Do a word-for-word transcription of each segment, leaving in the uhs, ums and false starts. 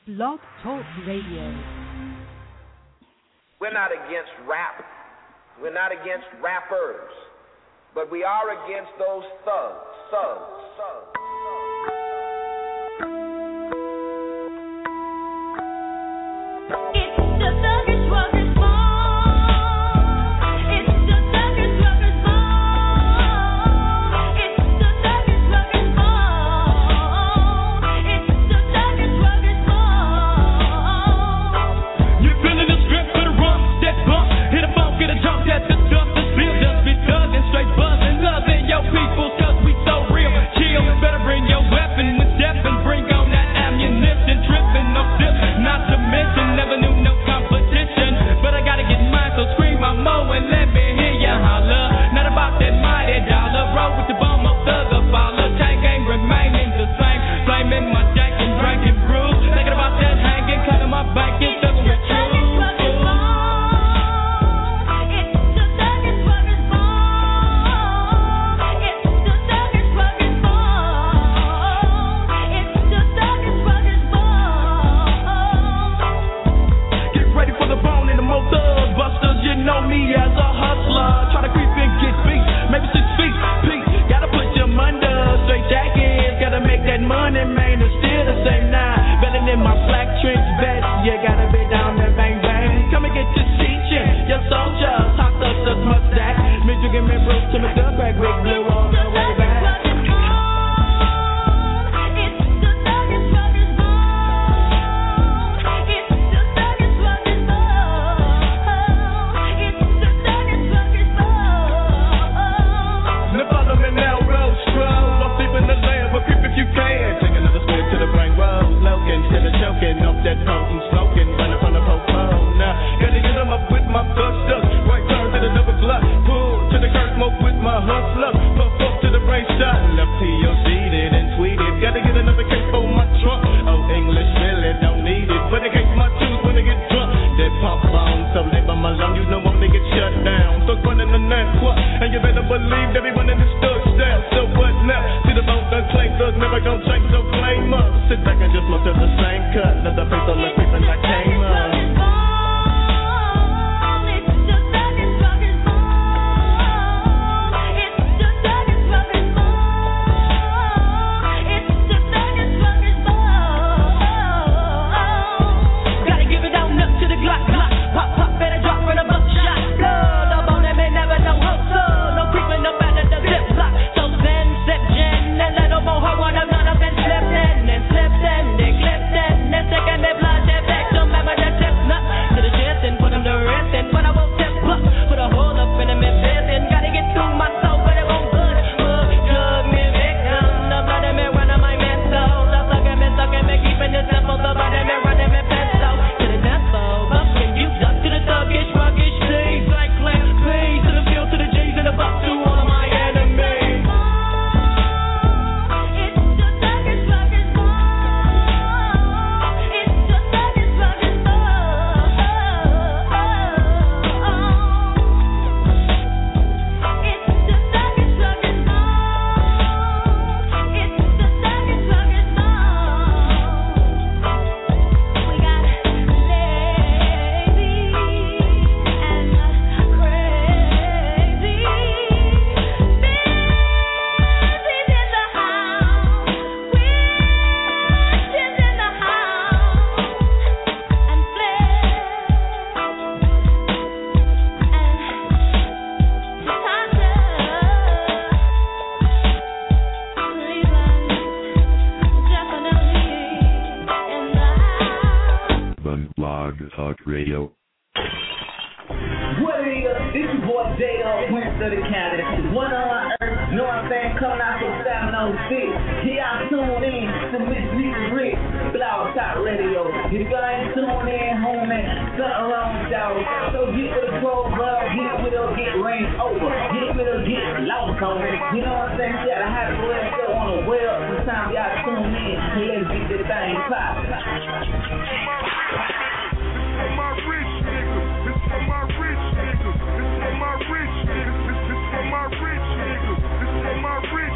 Blog Talk Radio. We're not against rap. We're not against rappers. But we are against those thugs, thugs, thugs.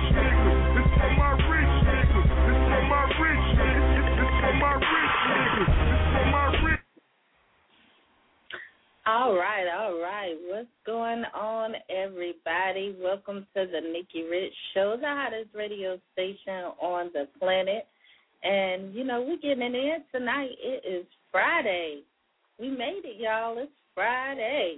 My rich niggas, All right, all right. What's going on, everybody? Welcome to the Nikki Rich Show, the hottest radio station on the planet. And, you know, we're getting it in tonight. It is Friday. We made it, y'all. It's Friday.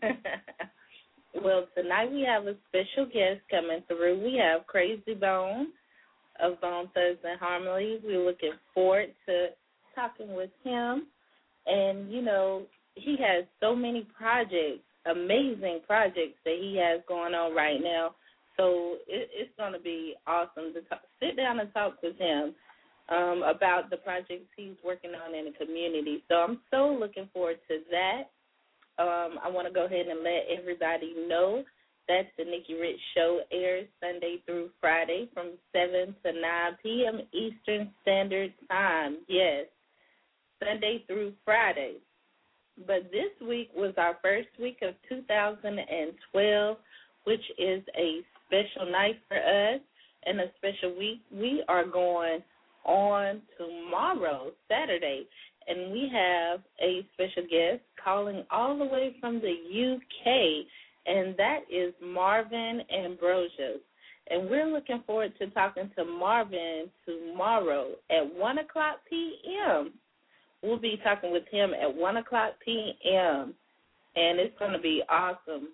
Well, tonight we have a special guest coming through. We have Crazy Bone of Bone Thugs and Harmony. We're looking forward to talking with him. And, you know, he has so many projects, amazing projects that he has going on right now. So it, it's going to be awesome to talk, sit down and talk with him um, about the projects he's working on in the community. So I'm so looking forward to that. Um, I want to go ahead and let everybody know that the Nikki Rich Show airs Sunday through Friday from seven to nine p.m. Eastern Standard Time. Yes, Sunday through Friday. But this week was our first week of two thousand twelve, which is a special night for us and a special week. We are going on tomorrow, Saturday, and we have a special guest calling all the way from the U K, and that is Marvin Ambrosius. And we're looking forward to talking to Marvin tomorrow at one o'clock p.m. We'll be talking with him at one o'clock p.m., and it's going to be awesome.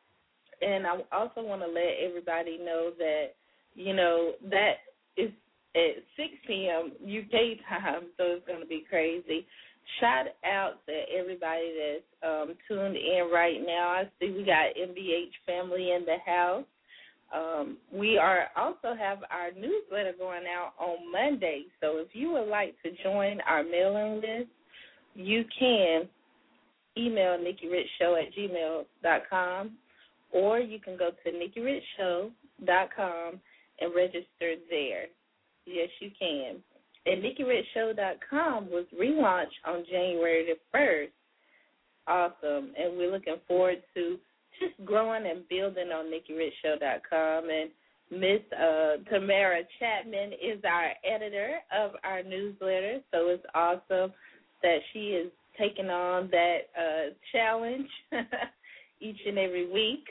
And I also want to let everybody know that, you know, that is at six p.m. U K time, so it's going to be crazy. Shout out to everybody that's um, tuned in right now. I see we got M B H family in the house. Um, we are also have our newsletter going out on Monday. So if you would like to join our mailing list, you can email nikki rich show at gmail dot com, or you can go to nikki rich show dot com and register there. Yes, you can. And nikki rich show dot com was relaunched on January the first. Awesome. And we're looking forward to just growing and building on nikki rich show dot com. And Miss uh, Tamara Chapman is our editor of our newsletter, so it's awesome that she is taking on that uh, challenge each and every week.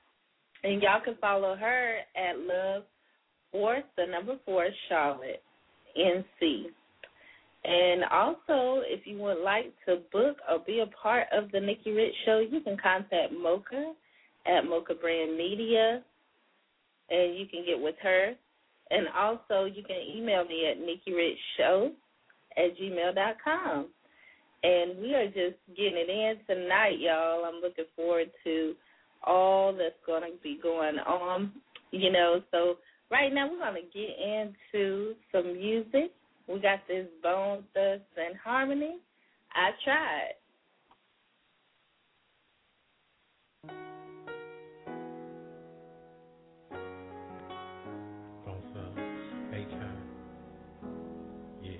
And y'all can follow her at Love Fourth, the number four, Charlotte, N C. And also, if you would like to book or be a part of the Nikki Rich Show, you can contact Mocha at Mocha Brand Media, and you can get with her. And also, you can email me at nikki rich show at gmail dot com. And we are just getting it in tonight, y'all. I'm looking forward to all that's going to be going on, you know. So right now, we're going to get into some music. We got this Bone Thugs and Harmony. I Tried. Bone Thugs, A-Time. Yeah.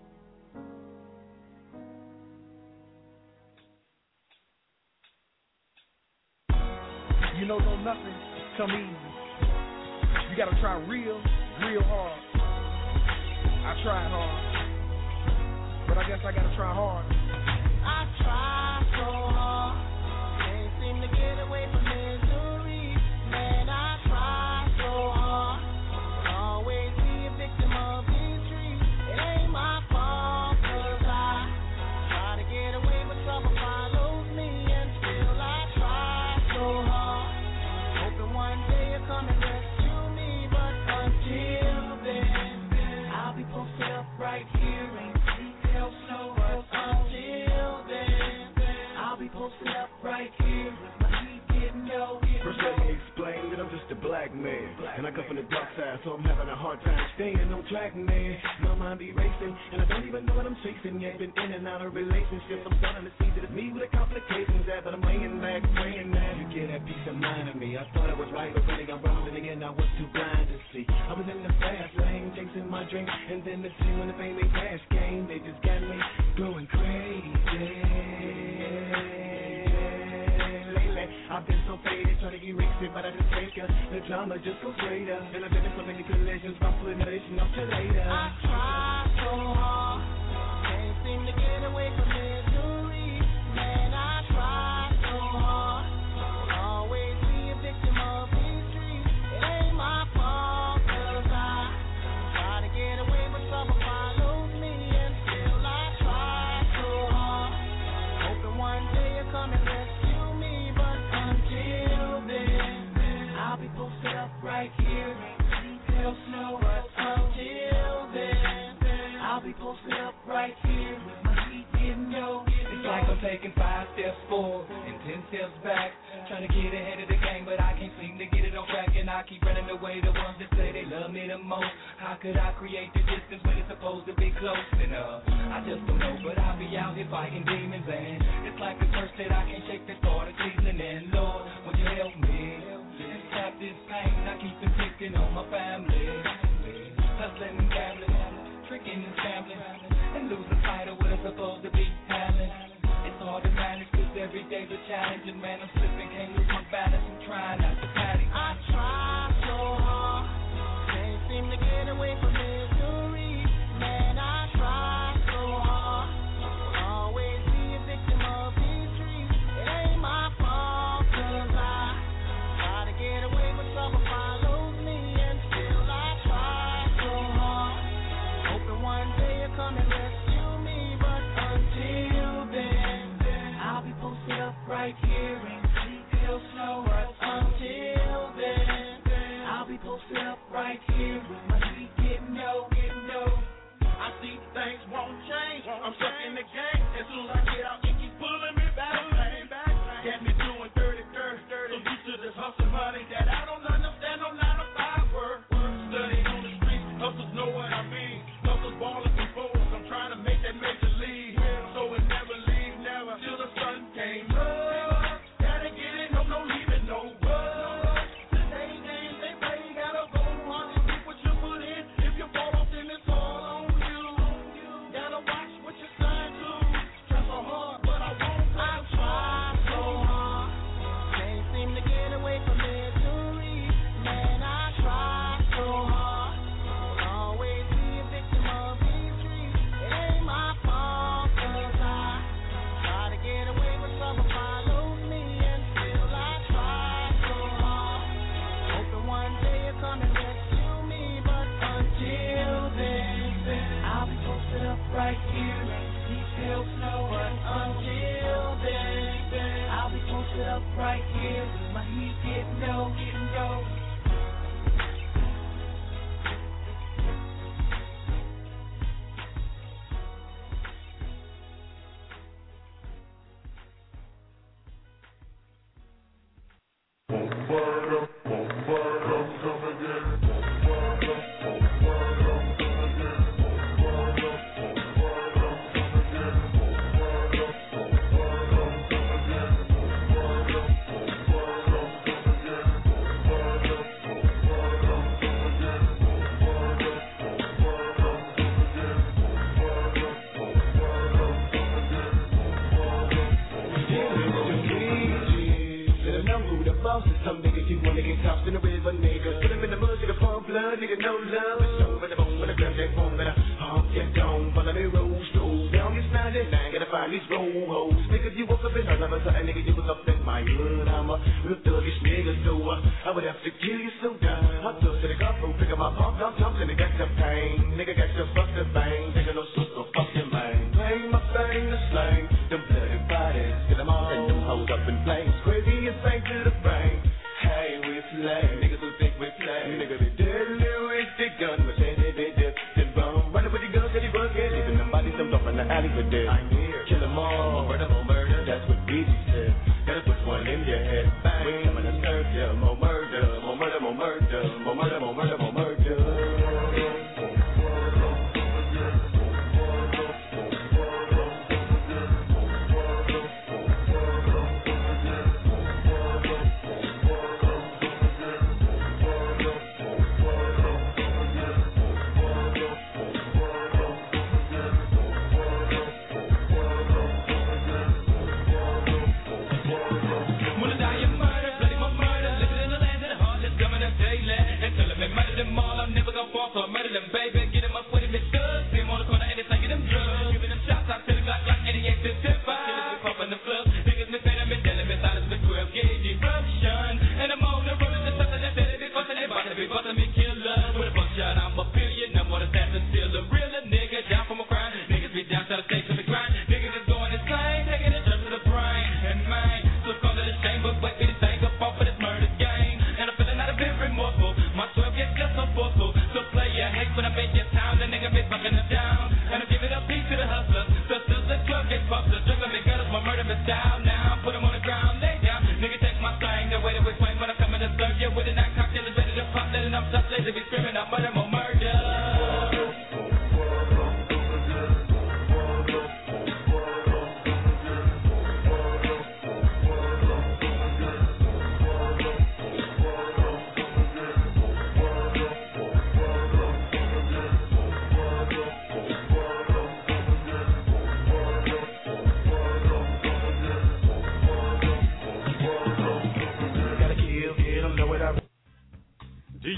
You know, no nothing come easy. You gotta try real, real hard. I tried hard, but I guess I gotta try hard. I tried so hard, can't seem to get away from misery. Man, I tried so hard, but always be a victim of history. It ain't my fault, 'cause I try to get away, but trouble follows me, and still I try so hard, hoping one day you'll come and rescue me, but until then, I'll be posted up right here, ain't details no, but until then, I'll be posted up right here, with my heat getting low. First let me explain that I'm just a black man, and I come from the dark side, so I'm having a hard time staying on track, man. My mind be racing, and I don't even know what I'm chasing yet. Been in and out of relationships, I'm starting to see that it's me with the complications that, but I'm laying back, praying that you get that peace of mind of me. I thought I was right, but really I'm wrong, and again I was too blind to see. I was in the fast lane, chasing my dream, and then the team when the fame they cash game, they just got me going crazy. I've been so faded, trying to erase it, but I just take it. The drama just goes greater, and I've been in so many collisions, I'm putting it off to later. I tried so hard, can't seem to get away from misery. Man, I tried so up right here with my heat getting low. It's like I'm taking five steps forward and ten steps back. Trying to get ahead of the game, but I can't seem to get it on track. And I keep running away the ones that say they love me the most. How could I create the distance when it's supposed to be close enough? I just don't know, but I'll be out here fighting demons. And it's like the curse that I can't shake the thought of seasoning. And Lord, would you help me? And stop this pain, I keep inflicting on my family. Hustling and gambling, tricking and gambling, and losing sight of what I'm supposed to be having. It's hard to manage cause every day's a challenge. And man, I'm slipping, can't lose my balance. I'm trying not to panic. I try so hard, can't seem to get away from misery. Man, I try so hard, always be a victim of these streets. It ain't my fault cause I try to get away but trouble follows me. And still I try so hard, hoping one day you'll come and rescue me. But until then, I'll be posted up right here in Cleveland snow. Until then, I'll be posted up right here with my heat getting low, getting low. I see things won't change. I'm stuck in the game. As soon as I get out, it keeps pulling me back. Got me doing dirty, dirty, dirty. So used to this hustle money that I don't understand. No nine to five work. Studying on the streets, hustles know what I mean. Hustles ballers and bowlers. I'm trying to make that major league. So it never leave, never till the sun came up. Gotta get it, no, no leaving, no rush. Today games they play, gotta go hard and get what you put in. If you fall off, then it's all on you. Gotta watch what you sign to. Try so hard, but I won't. I try so hard, can't seem to get away from misery. Man, I try so hard, always be a victim of these streets. It ain't my fault cause I try to get away but trouble follows me. And still I try so hard, hoping one day you'll come and rescue me. But until then, I'll be posted up right here in detail snow. But until then, I'll be posted up right here with my heat getting low, getting low. Some niggas keep one nigga tossed in the river, nigga. Put him in the mud, nigga, pump blood, nigga, no love. It's over the bone, when I grab that phone, better honk your dome. Follow the road, stroll down your ninety-nine, gotta find these roll hoes. Nigga, you woke up in all of a sudden, nigga, you was up in my hood. I'm a real thuggish nigga, so uh, I would have to kill you so down. I took to the car, pick up my pump, I'm jumping, nigga, got the pain. Nigga, got the fuck the bang, nigga, no super fucking man. Bang my bang, the slang, them bloody bodies, get them all, and them hoes up in flames. Crazy and bang to the brain. Hey, we play, niggas who think we play. Nigga, they deadly with the gun, but they did, they did, they bum. Running with the guns, they bug it, leaving them bodies dumped off in the alley for dead. I'm here, kill them all, murder, more murder, that's what B G said. Gotta put one in your head, bang, we're coming to serve ya. More murder, more murder, more murder, more murder, more murder, more murder.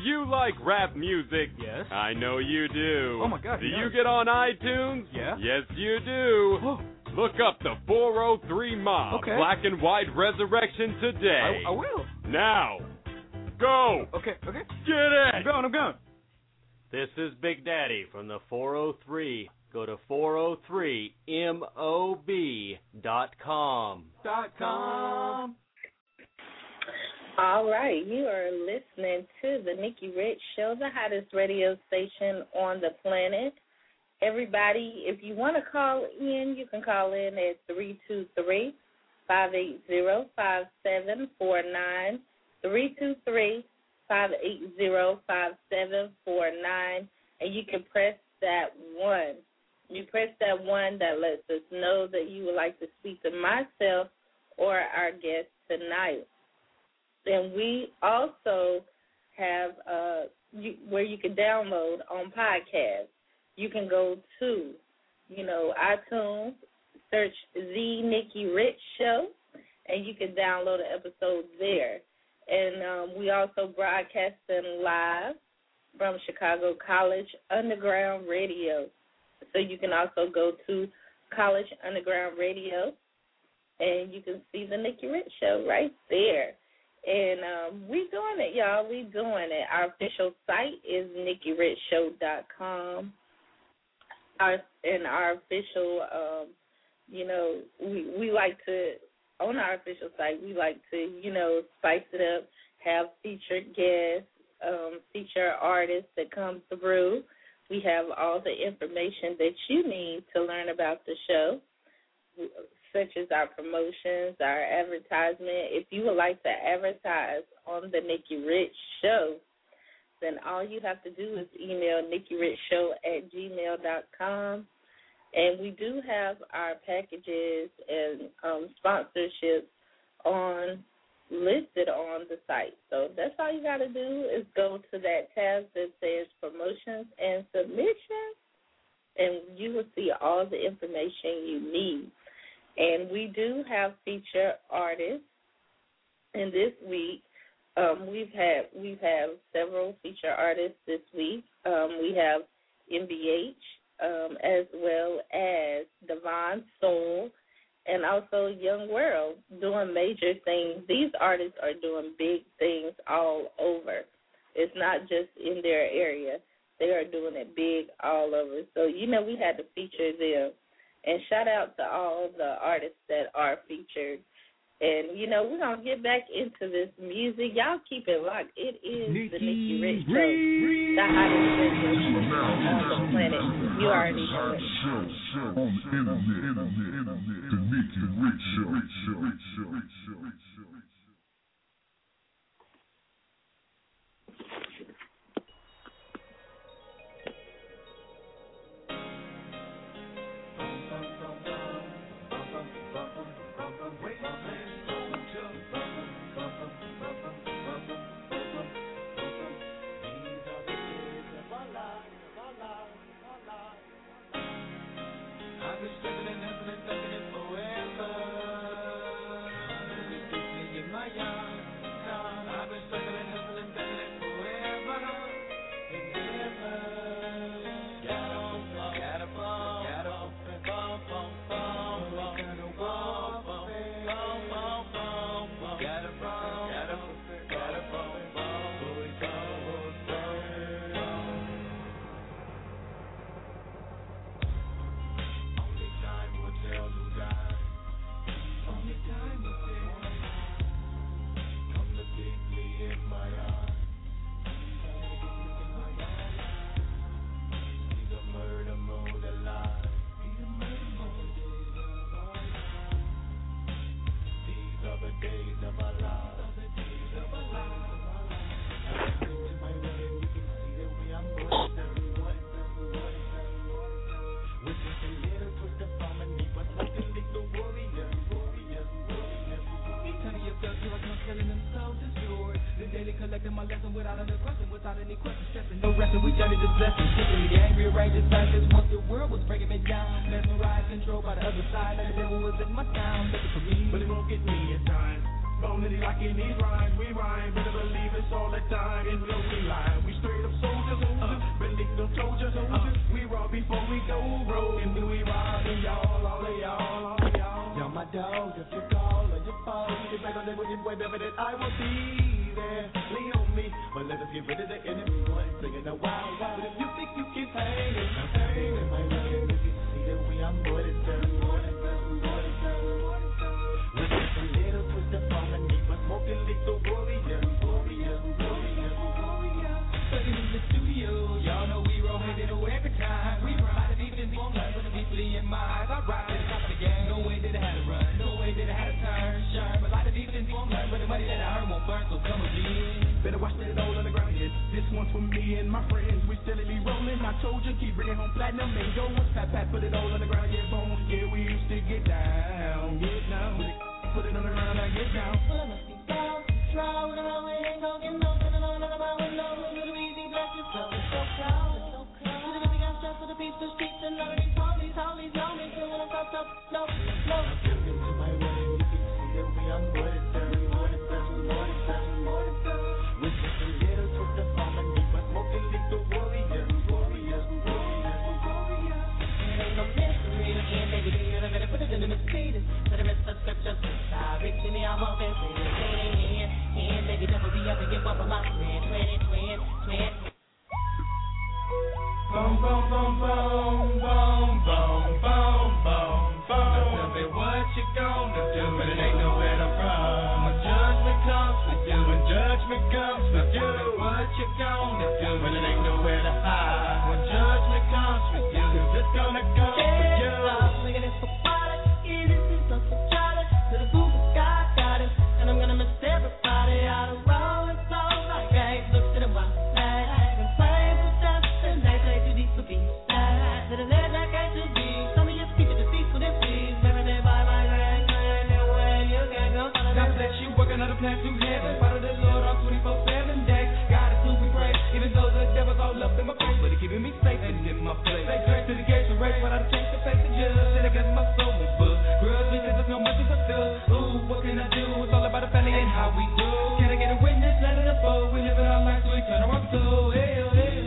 you like rap music? Yes. I know you do. Oh, my God. Do yes. you get on iTunes? Yeah. Yes, you do. Oh. Look up the four oh three Mob Okay. Black and White Resurrection today. I, I will. Now, go. Okay, okay. Get it. I'm going, I'm going. This is Big Daddy from the four oh three. Go to four oh three mob dot com. Dot com. All right, you are listening to the Nikki Rich Show, the hottest radio station on the planet. Everybody, if you want to call in, you can call in at three two three, five eight zero, five seven four nine, three two three, five eight zero, five seven four nine, and you can press that one. You press that one that lets us know that you would like to speak to myself or our guest tonight. Then we also have uh, you, where you can download on podcasts. You can go to, you know, iTunes, search The Nikki Rich Show, and you can download an episode there. And um, we also broadcast them live from Chicago College Underground Radio. So you can also go to College Underground Radio, and you can see the Nikki Rich Show right there. And um, we doing it, y'all. We doing it. Our official site is nikki rich show dot com. Our and our official, um, you know, we we like to on our official site. We like to, you know, spice it up, have featured guests, um, feature artists that come through. We have all the information that you need to learn about the show, such as our promotions, our advertisement. If you would like to advertise on the Nikki Rich Show, then all you have to do is email nikki rich show at gmail dot com. And we do have our packages and um, sponsorships on listed on the site. So that's all you got to do is go to that tab that says promotions and submissions, and you will see all the information you need. And we do have feature artists. And this week, um, we've had we've had several feature artists this week. Um, we have M B H um, as well as Devon Soul and also Young World doing major things. These artists are doing big things all over. It's not just in their area. They are doing it big all over. So, you know, we had to feature them. And shout out to all the artists that are featured. And, you know, we're going to get back into this music. Y'all keep it locked. It is Nikki the Nikki Rich Show, the hottest business on the planet. You already know it. On the internet, the Nikki Rich Show. Collecting my lesson without any question, without any question, stressing. No resting, we journey this blessing. Kicking the angry ranges factors once the world was breaking me down. Mesmerized, controlled by the other side. Like the devil was in my town, looking for me, but it won't get me in time. Bonity like in these rhymes, we rhyme, better believe it's all the time. And no, we lie, we straight up soldiers, uh, beneath the soldiers, uh, we rob before we go roll. And we rob and y'all, all of y'all, all of y'all. Y'all my dog, if you call or you fall, you better live with your boy, baby, that I will be there. Lean on me, but let us get rid of the enemy. One singing a wild, wild. If you think you can hang it, hang it, my love. If you see that we are more than done, more than done, more than done, more than done. We're just a little twist of harmony, but smoking lethal warrior, warrior, warrior, warrior. Studying in the studio, y'all know we roll heavy to every time. We ride the defense, won't learn with the people in my eyes. I ride to the top of the game, no way that I had to run, no way that I had to turn, shine. But like the defense, won't learn, but the money that I earn won't burn, so come again. Better watch that old underground hit. This one's for me and my friends. We steadily rolling. I told you, keep bringing home platinum and go. Pat, pat, put it all on the ground, yeah, boom. Yeah, we used to get down, get down. Put it on the ground, I get down. Well, I must be down, control, and I'm ain't gon' get no, and I'm not about window. Little easy, bless your soul. It's so proud, it's so proud. You know we got stress for the peace, the streets, and none of these holies, holies, know me. So when I'm top, top, no, no. Step into my way, you can see that we are more than done, more than done, more than done, more than done. With just a little twist of harmony, but smoking lethal warrior, warrior, warrior, warrior. It ain't no mystery, again, baby, you better put it in the Mercedes. To the rest of scriptures, sorry, see me, I'm on this, and it's in here, and baby, never be up and give up on my twin, twin, twin, twin. Boom, boom, boom, boom, boom, boom, boom, boom, boom. Now tell me what you gonna do when it ain't nowhere to run. When judgment comes with you, when judgment comes with you. Tell me what you gonna do when it ain't nowhere to hide. When judgment comes with you, 'cause it's gonna come with you. Look at this for water, yeah, this is not for Charlie. To the booth, God got it, and I'm gonna miss everybody out of rolling slow like I look to the one flag and play for dust and they play too deep for beats. To the ledge I got to be, some of you keep it deceitful and please. Maybe they buy my grand grand and when you can't go. God bless you, working on a plan to heaven. Follow the Lord on twenty-four seven days. God is who we praise, even though the devil's all up in my face, but he keeping me safe and in my place. Stay straight to the gates and race, but I change the face of judge. And I got my soul is booked. Grudge because there's no mercy for still. Ooh, what can I do? It's all about the family and how we do. Can I get a witness? Let it unfold. We live in our lives, so we turn our soul. Hell, hell.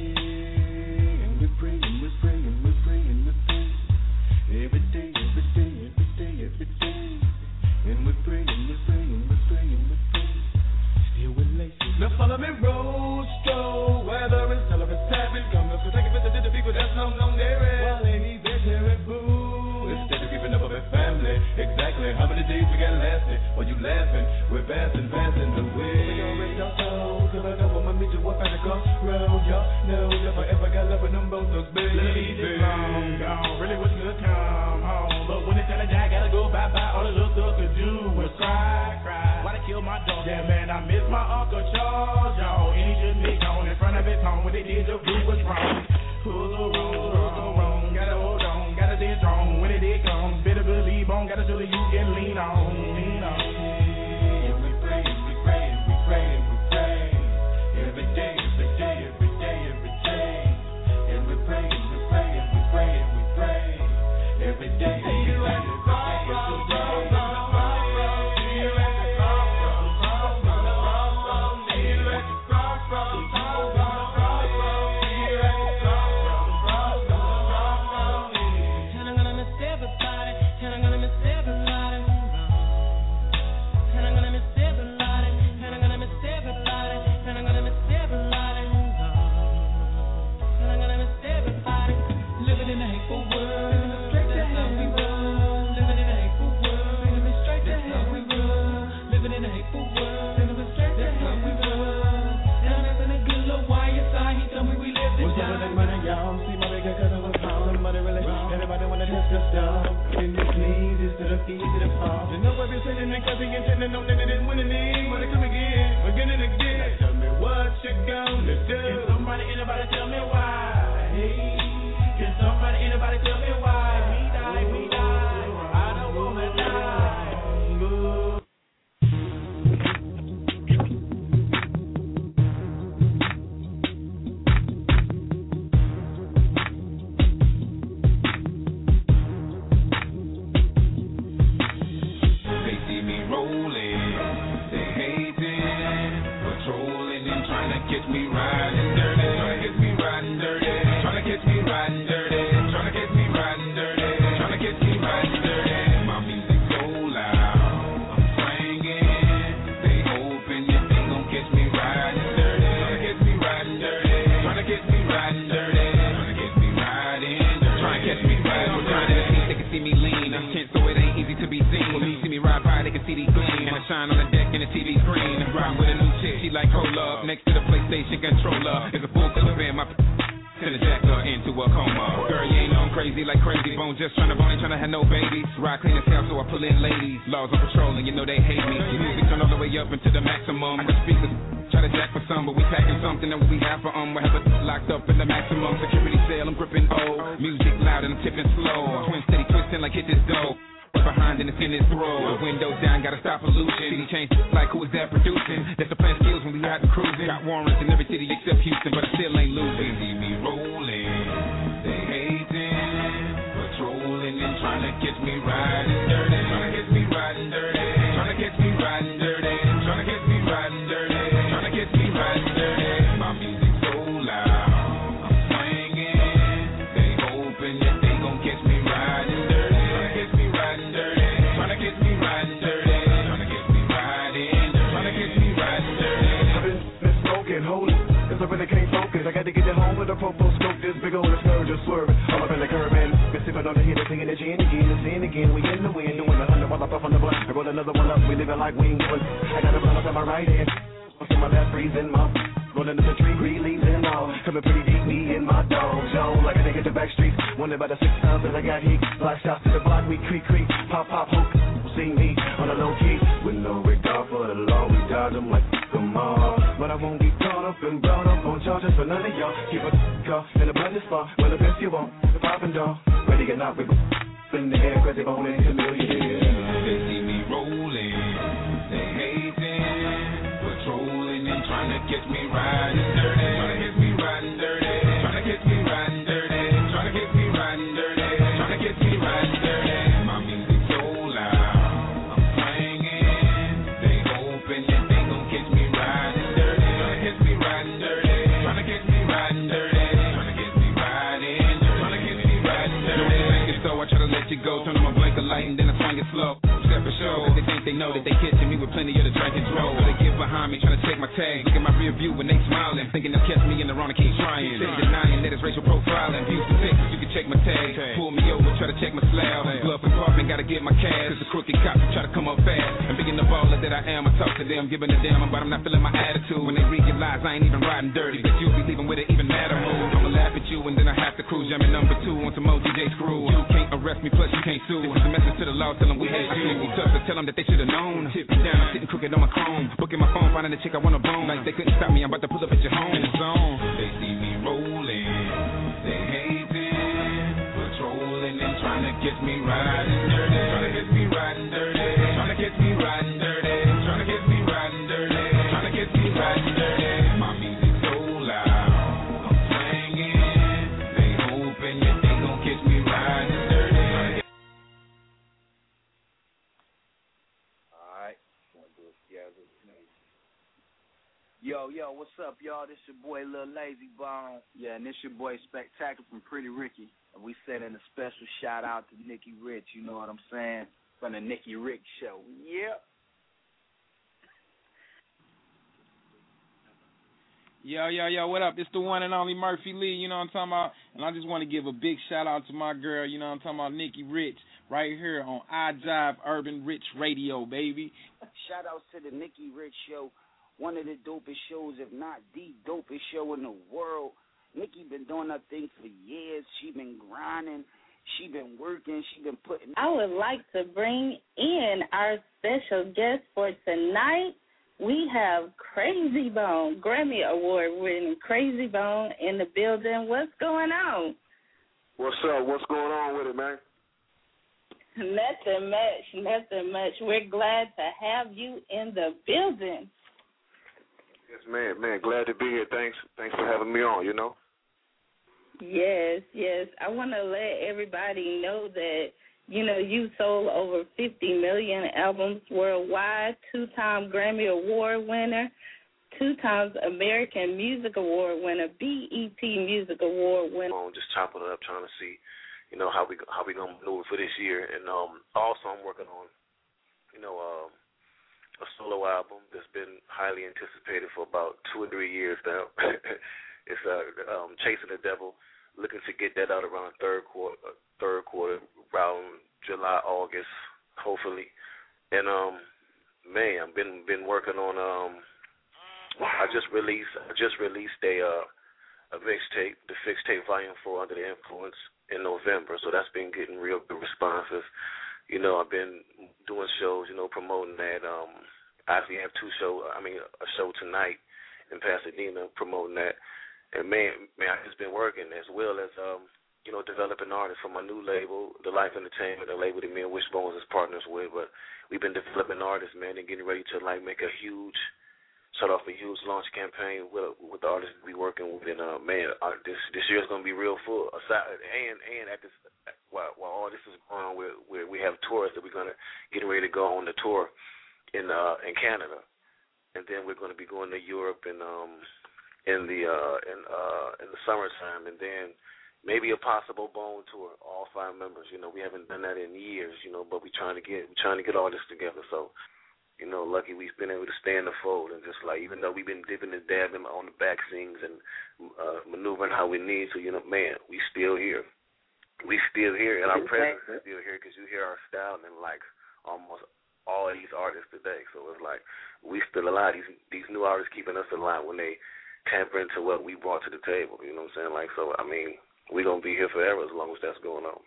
And we're praying, we're praying, we're praying, we're praying. Every day, every day, every day, every day. And we're praying, we're praying, we're praying, we're praying. Still with laces. Now follow me, road, stroll, whether it's tell or it's savage. Come up to take a visit to the people that's long, long there is. While ladies, they're terrible. Instead of keeping up with their family, exactly how many days we got lasting? While you laughing, we're passing, passing the way. We gon' raise your soul, 'cause I know I'ma meet you up at the crossroad. Y'all know if I ever got love with them both those babies. Ladies long gone, really was good, come home. But when it's time to die, gotta go bye-bye. All the little stuff could do was cry, cry. Why they kill my dog? Yeah, man, I miss my Uncle Charles, y'all. And he just nicked on in front of his home. When they did, the food was wrong. Who's so wrong, who's so wrong? Gotta hold on, gotta stay strong. When it did come, better believe on. Gotta show that you can lean on, lean on. And we pray, we pray, we pray, we pray. Every day, every day, every day, every day. And we pray, we pray, we pray, we pray. Every day, every day, every day, every day. C D gleam. And I shine on the deck in the T V screen. Ride with a new chick, she like cola. Next to the PlayStation controller is a full color band. My send a jacker into a coma. Girl, you ain't know I'm crazy like Crazy Bone. Just tryna bone, ain't tryna have no babies. Ride clean as hell, so I pull in ladies. Laws on patrol, and you know they hate me. The music turn all the way up into the maximum. I can speak the try to jack for some, but we packing something that we have for um. We have it locked up in the maximum security cell. I'm gripping old. Music loud and I'm tipping slow. Twin steady twisting like hit this dope. Behind and it's in his throat. Windows down, gotta stop pollution. City change like who is that producing? That's the plan skills when we out and cruising. Got warrants in every city except Houston, but I still ain't losing. They see me rolling, they hating, patrolling and trying to catch me riding dirty. Trying to catch me riding dirty. Trying to catch me riding dirty. Trying to catch me riding dirty. Trying to catch me riding dirty. My music's so loud, I'm swinging. They hoping that they gon' catch me riding dirty. I really can't focus. I got to get it home with a popo scope. This big old scourge just swerving. All up in the curb and been sipping on the hit, singing the gin again and sin again. We in the wind, doing a hundred while I puff on the blunt. I roll another one up. We living like we ain't doing. I got a blunt up on my right hand. I see my left freezing my rolling up the tree, leaves and all. Coming pretty deep, me and my dog zone. Like a nigga the back streets. Wondered about the six times that I got heat. Black shots to the block, we creak creak. Pop pop hook. See me on a low key with no regard for the law. We dodge them like them all. But I won't get caught up and brought up on charges for none of y'all. Keep a car in the blended spot. Well, the best you want, the poppin' dog. Ready or not, we go in the air, crazy bone and chameleon. They see me rolling, they hating, patrolling and trying to catch me riding dirty. Trying to catch me riding dirty. Trying to catch me riding dirty. Trying to catch me riding dirty. Trying to catch me riding dirty. My music's so loud, I'm swinging. They hoping that they gon' catch me riding dirty. Trying to catch me riding dirty. Trying to catch me riding dirty. Trying to catch me riding dirty. Trying to catch me riding dirty. So I try to let you go, turn on my blinker light and then I swing it slow. Step for show, cause they think they know that they catching me with plenty of the drink and drove. So they get behind me trying to take my tag. Look at my rear view when they smiling, thinking they'll catch me in the wrong and keep trying. They denying that it's racial profiling. Houston, Texas, you can check my tag. Pull me over, try to check my slab. Glove compartment, gotta get my cash. Cause the crooked cops try to come up fast. And being the baller that I am, I talk to them, giving a damn, but I'm not feeling my attitude. When they read your lies, I ain't even riding dirty. But you'll be leaving with an even madder mood. I'ma laugh at you and then I have to cruise. Jamming number two on some O G J screw. You can't arrest me, plus you can't sue. This is a message to the law, tell them we hate you. I tough to tell them that they should've known. Tip me down, I'm sitting crooked on my chrome. Booking my phone, finding a chick I wanna bone. Like they couldn't stop me, I'm about to pull up at your home. In the zone, they see me rolling, they hating, patrolling and trying to catch me riding dirty. Trying to catch me riding dirty. Trying to catch me riding dirty. Trying to catch me riding dirty. Trying to catch me riding dirty. My music's so loud, I'm swinging. They hoping that they gon' catch me riding dirty. Yo, yo, what's up, y'all? This your boy, Lil Lazy Bone. Yeah, and this your boy, Spectacular from Pretty Ricky. And we sending a special shout out to Nikki Rich, you know what I'm saying? From the Nikki Rich Show. Yep. Yo, yo, yo, what up? It's the one and only Murphy Lee, you know what I'm talking about? And I just want to give a big shout out to my girl, you know what I'm talking about, Nikki Rich, right here on iDrive Urban Rich Radio, baby. Shout out to the Nikki Rich Show. One of the dopest shows, if not the dopest show in the world. Nikki been doing her thing for years. She been grinding. She been working. She been putting. I would like to bring in our special guest for tonight. We have Crazy Bone, Grammy Award winning Crazy Bone in the building. What's going on? What's up? What's going on with it, man? Nothing much. Nothing much. We're glad to have you in the building. Yes, man, man, glad to be here. Thanks, thanks for having me on, you know. Yes, yes. I want to let everybody know that, you know, you sold over fifty million albums worldwide, two-time Grammy Award winner, two times American Music Award winner, B E T Music Award winner. Um, just chopping it up, trying to see, you know, how we how we gonna maneuver for this year, and um, also I'm working on, you know, um. a solo album that's been highly anticipated for about two or three years now. It's uh, um, Chasing the Devil, looking to get that out around third quarter, uh, third quarter, around July, August, hopefully. And um, man, I've been been working on. Um, I just released I just released a uh, a mixtape, the Fixtape Volume Four, Under the Influence, in November. So that's been getting real good responses. You know, I've been doing shows, you know, promoting that. Um, I actually have two shows. I mean, a show tonight in Pasadena promoting that. And man, man, I've just been working as well as um, you know, developing artists for my new label, The Life Entertainment, a label that me and Wishbones is partners with. But we've been developing artists, man, and getting ready to like make a huge. Start off a huge launch campaign with with the artists we working with, and uh, man, uh, this this year's gonna be real full. Aside and and at this while, while all this is going on, we we have tours that we're gonna get ready to go on the tour in uh in Canada, and then we're gonna be going to Europe and um in the uh in uh in the summertime, and then maybe a possible Bone tour, all five members. You know, we haven't done that in years, you know, but we trying to get we trying to get all this together. So. You know, lucky we've been able to stay in the fold and just like, even though we've been dipping and dabbing on the back scenes and uh, maneuvering how we need to, you know, man, we still here. We still here, and our presence is still here because you hear our style and like almost all of these artists today. So it's like we still alive. These these new artists keeping us alive when they tamper into what we brought to the table. You know what I'm saying? Like, so I mean, we're gonna be here forever as long as that's going on.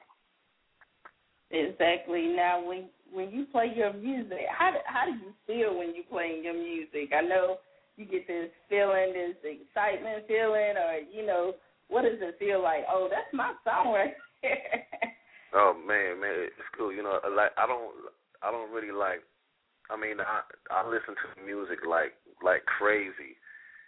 Exactly. Now, when when you play your music, how do, how do you feel when you playing your music? I know you get this feeling, this excitement feeling, or you know, what does it feel like? Oh, that's my song right there. Oh man, man, it's cool. You know, like I don't, I don't really like. I mean, I I listen to music like like crazy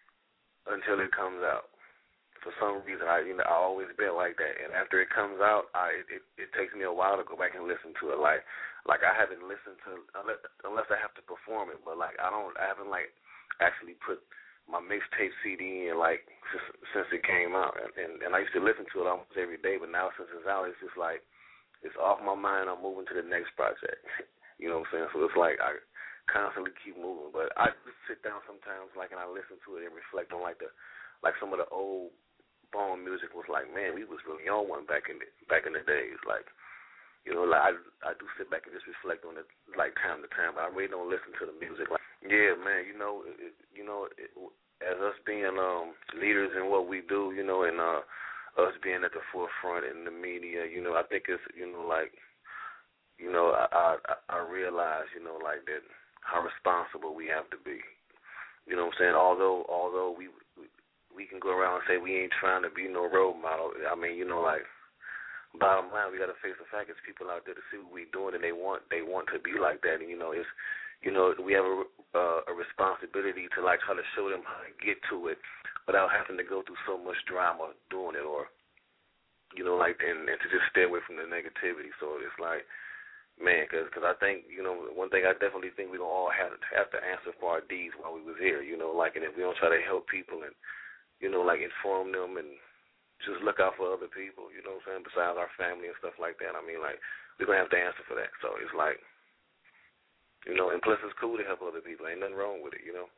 until it comes out. For some reason, I you know I always been like that, and after it comes out, I it, it takes me a while to go back and listen to it. Like like I haven't listened to unless, unless I have to perform it, but like I don't I haven't like actually put my mixtape C D in like since, since it came out, and, and and I used to listen to it almost every day, but now since it's out, it's just like it's off my mind. I'm moving to the next project. You know what I'm saying? So it's like I constantly keep moving, but I just sit down sometimes like and I listen to it and reflect on like the like some of the old Bone music was like, man, we was really on one back in the back in the days. Like, you know, like I I do sit back and just reflect on it like time to time, but I really don't listen to the music. Like, yeah, man, you know, it, you know, it, as us being um leaders in what we do, you know, and uh us being at the forefront in the media, you know, I think it's you know like, you know, I I, I realize, you know, like that how responsible we have to be. You know what I'm saying? Although although we we can go around and say we ain't trying to be no role model. I mean, you know, like bottom line, we got to face the fact it's people out there to see what we're doing, and they want they want to be like that. And you know, it's you know we have a, uh, a responsibility to like try to show them how to get to it without having to go through so much drama doing it, or you know, like and, and to just stay away from the negativity. So it's like, man, because cause I think you know one thing I definitely think we gonna all have to have to answer for our deeds while we was here. You know, like and if we don't try to help people and you know, like inform them and just look out for other people, you know what I'm saying, besides our family and stuff like that. I mean, like, we're going to have to answer for that. So it's like, you know, and plus it's cool to help other people. Ain't nothing wrong with it, you know.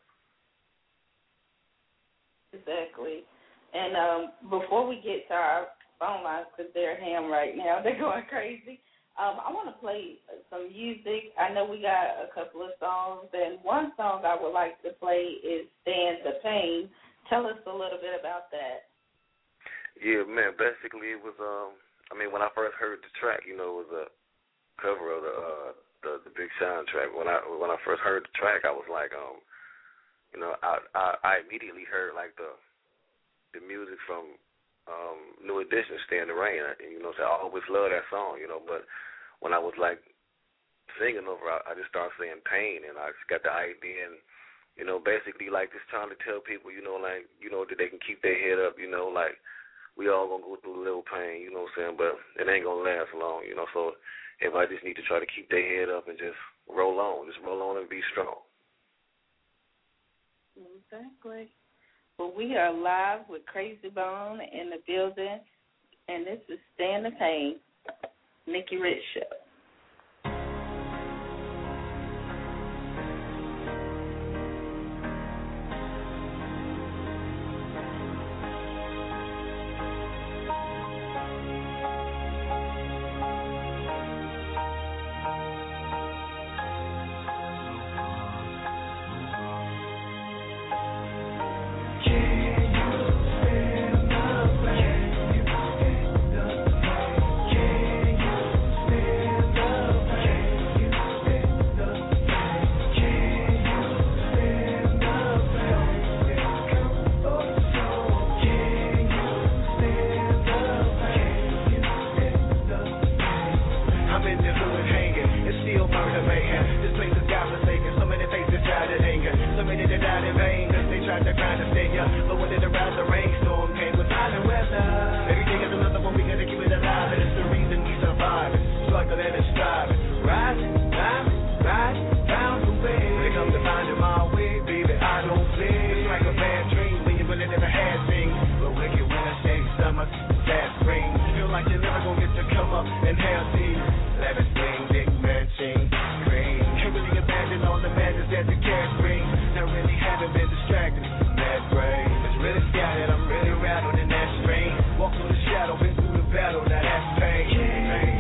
Exactly. And um, before we get to our phone lines, because they're ham right now, they're going crazy, um, I want to play some music. I know we got a couple of songs, and one song I would like to play is Stand the Pain. Tell us a little bit about that. Yeah, man, basically it was, um, I mean, when I first heard the track, you know, it was a cover of the uh, the, the Big Sean track. When I when I first heard the track, I was like, um, you know, I I, I immediately heard, like, the the music from um, New Edition, Stand the Rain. And, you know, so I always loved that song, you know, but when I was, like, singing over it, I just started saying pain, and I just got the idea and, you know, basically, like, just trying to tell people, you know, like, you know, that they can keep their head up, you know, like, we all going to go through a little pain, you know what I'm saying, but it ain't going to last long, you know, so everybody just need to try to keep their head up and just roll on, just roll on and be strong. Exactly. Well, we are live with Crazy Bone in the building, and this is Stand the Pain, Nikki Rich Show. fluid hanging. It's still murder mayhem. This place is godforsaken. So many faces died in anger. So many that died in vain. Cause they tried to grind to stay up. But when it aroused the rainstorm came with violent weather. Every day is another one, we gotta keep it alive. And it's the reason we survive. Struggling and striving. Rising, climbing, rising, bound to win. When it comes to finding my way, baby, I don't play. It's like a bad dream when you really never had things. But wicked when I shake stomachs, that ring. Feel like you're never gonna get to come up and have these. Lavish things, dick matching, green. Can't really imagine all the madness that the cash brings. Not really haven't been distracted. Mad brain. It's really scattered, I'm really rattled in that strain. Walk through the shadow, been through the battle, now that's pain. pain.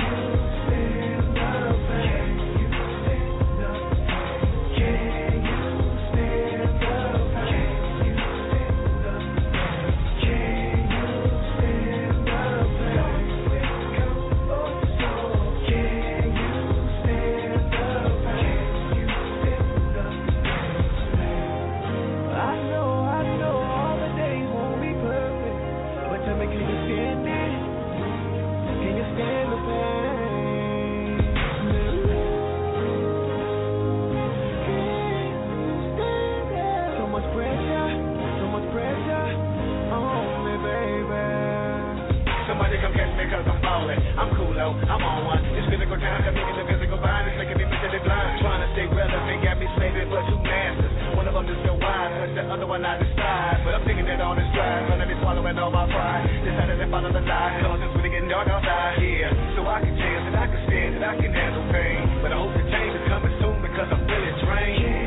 I'm cool though, I'm on one. It's physical time, got me in the physical bind. It's making me mentally blind. Trying to stay relevant, got me slaving for two masters. One of them is still wise, but the other one I despise. But I'm thinking that all this drive, gonna be swallowing all my pride. Decided to follow the lie, cause it's really getting dark outside. Yeah, so I can chance that I can stand, that I can handle pain. But I hope the change is coming soon because I'm really drained.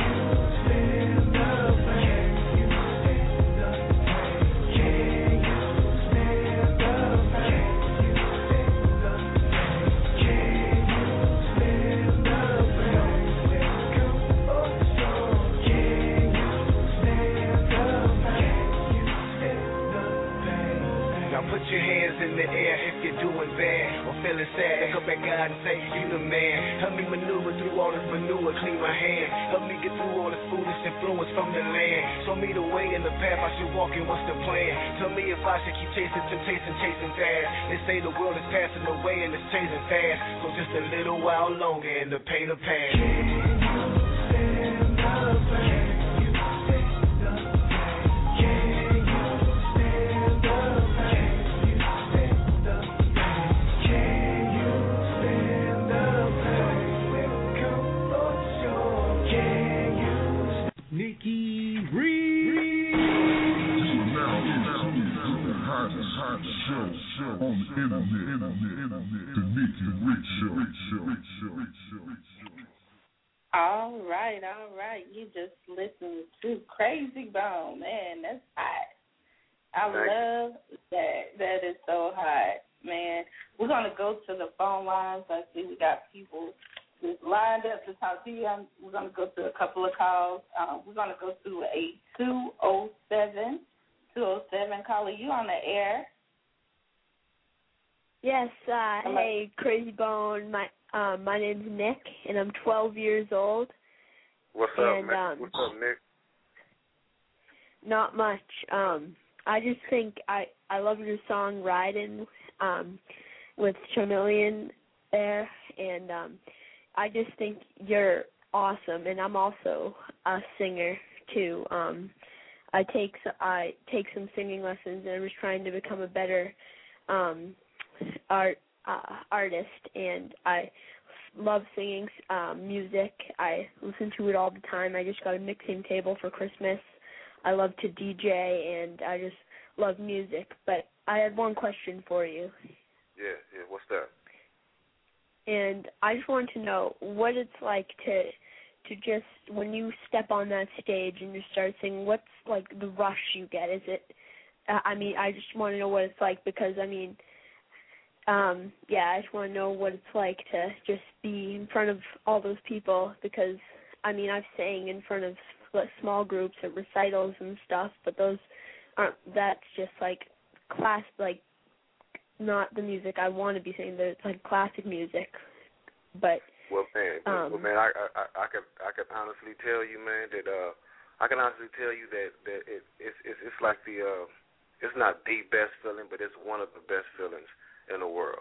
Put your hands in the air if you're doing bad or feeling sad. Then come back God and say you the man. Help me maneuver through all this manure, clean my hand. Help me get through all this foolish influence from the land. Show me the way and the path I should walk in. What's the plan? Tell me if I should keep chasing temptation, chasing fast. They say the world is passing away and it's changing fast. So just a little while longer and the pain will pass. Can you stand up? Can you stand up? Can Nikki Reed. You are now in the hottest, hottest show, show on the internet, internet, internet, the Nikki Rich Show, show, show, show. All right, all right. You just listened to Crazy Bone. Man, that's hot. I Thanks. love that. That is so hot, man. We're going to go to the phone lines. I see we got people just lined up to talk to you. I'm, we're going to go through a couple of calls. Um, we're going to go through a two oh seven, two oh seven caller. You on the air? Yes. Uh, hey, Crazy Bone. My um, my name's Nick, and I'm twelve years old. What's and, up, Nick? Um, What's up, Nick? Not much. Um, I just think I, I love your song Riding um, with Chameleon there, and um, I just think you're awesome, and I'm also a singer too. Um, I take I take some singing lessons, and I'm just trying to become a better um, art uh, artist. And I love singing um, music. I listen to it all the time. I just got a mixing table for Christmas. I love to D J, and I just love music. But I had one question for you. Yeah, yeah. What's that? And I just wanted to know what it's like to to just, when you step on that stage and you start singing, what's like the rush you get? Is it, uh, I mean, I just want to know what it's like because, I mean, um, yeah, I just want to know what it's like to just be in front of all those people because, I mean, I've sang in front of small groups at recitals and stuff, but those aren't, that's just like class, like, not the music I want to be singing. It's like classic music, but well, man, um, well, man, I, I, I can, I can honestly tell you, man, that uh, I can honestly tell you that that it, it's, it's, it's like the, uh, it's not the best feeling, but it's one of the best feelings in the world.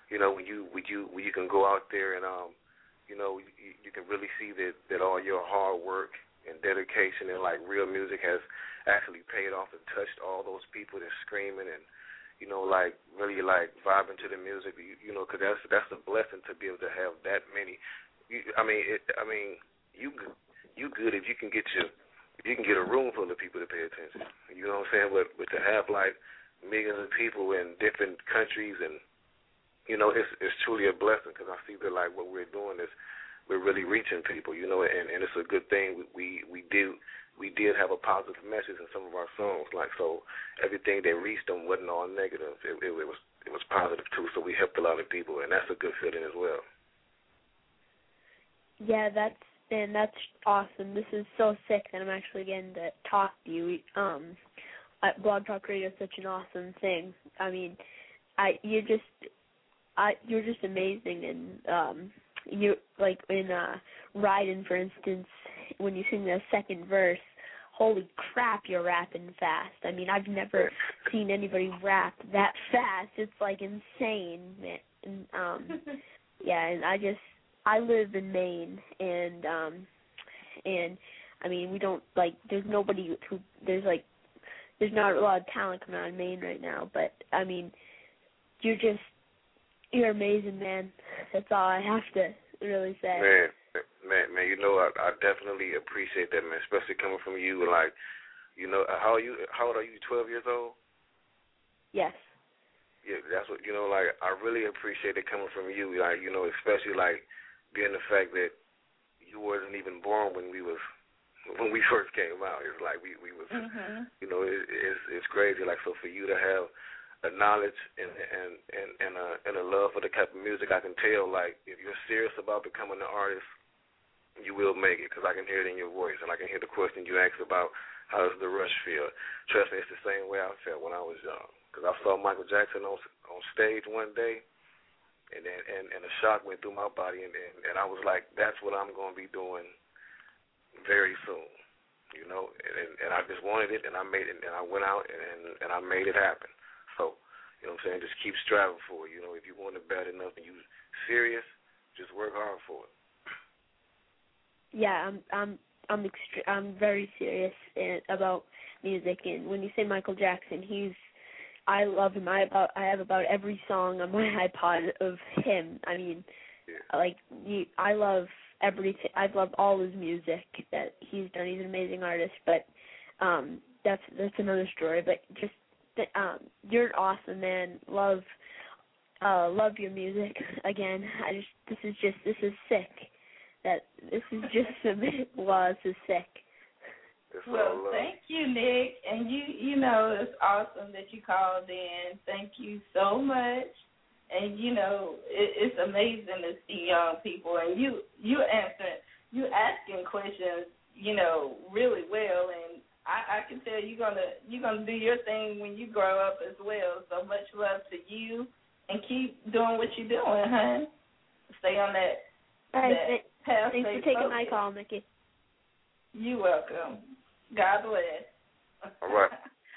you know, when you when you when you can go out there and um, you know, you, you can really see that that all your hard work and dedication and like real music has actually paid off and touched all those people that's screaming and, you know, like really like vibing to the music. You, you know, because that's that's a blessing to be able to have that many. You, I mean, it, I mean, you you good if you can get your you can get a room full of people to pay attention. You know what I'm saying? But but to have like millions of people in different countries and, you know, it's it's truly a blessing because I see that like what we're doing is we're really reaching people, you know, and, and it's a good thing. We we do we did have a positive message in some of our songs, like so everything that reached them wasn't all negative. It, it, it was it was positive too. So we helped a lot of people, and that's a good feeling as well. Yeah, that's and that's awesome. This is so sick that I'm actually getting to talk to you. Um, Blog Talk Radio is such an awesome thing. I mean, I you're just I you're just amazing and um. You like in uh, Riding, for instance, when you sing the second verse, holy crap, you're rapping fast. I mean, I've never seen anybody rap that fast. It's like insane, man. And, um, yeah, and I just I live in Maine, and um, and I mean, we don't like. There's nobody who there's like there's not a lot of talent coming out of Maine right now. But I mean, you're just You're amazing, man. That's all I have to really say. Man, man, man. You know, I, I definitely appreciate that, man. Especially coming from you. Like, you know, how are you? How old are you? Twelve years old? Yes. Yeah, that's what you know. Like, I really appreciate it coming from you. Like, you know, especially like being the fact that you wasn't even born when we was when we first came out. It's like we we was, mm-hmm. you know, it, it's it's crazy. Like, so for you to have a knowledge and and and and a, and a love for the type of music, I can tell, like, if you're serious about becoming an artist, you will make it, because I can hear it in your voice, and I can hear the question you asked about how does the rush feel. Trust me, it's the same way I felt when I was young, because I saw Michael Jackson on on stage one day, and then and, and a shock went through my body, and, and, and I was like, that's what I'm going to be doing very soon, you know, and, and I just wanted it, and I made it, and I went out, and, and I made it happen. So, you know what I'm saying, just keep striving for it. You know, if you want it bad enough and you serious, just work hard for it. Yeah, I'm I'm I'm extre- I'm very serious in, about music, and when you say Michael Jackson, he's I love him. I about I have about every song on my iPod of him. I mean, yeah. like you, I love everything. I love all his music that he's done. He's an amazing artist, but um, that's that's another story. But just Um, you're awesome, man. Love, uh, love your music. Again, I just this is just this is sick. That this is just wow, this is sick. Well, thank you, Nick, and you you know it's awesome that you called in. Thank you so much, and you know it, it's amazing to see young people, and you you answering you asking questions, you know, really well, and I, I can tell you're gonna you're gonna do your thing when you grow up as well. So much love to you, and keep doing what you're doing, huh? Stay on that. All right, that th- path. Thanks for taking my call, Mickey. You're welcome. God bless. All right.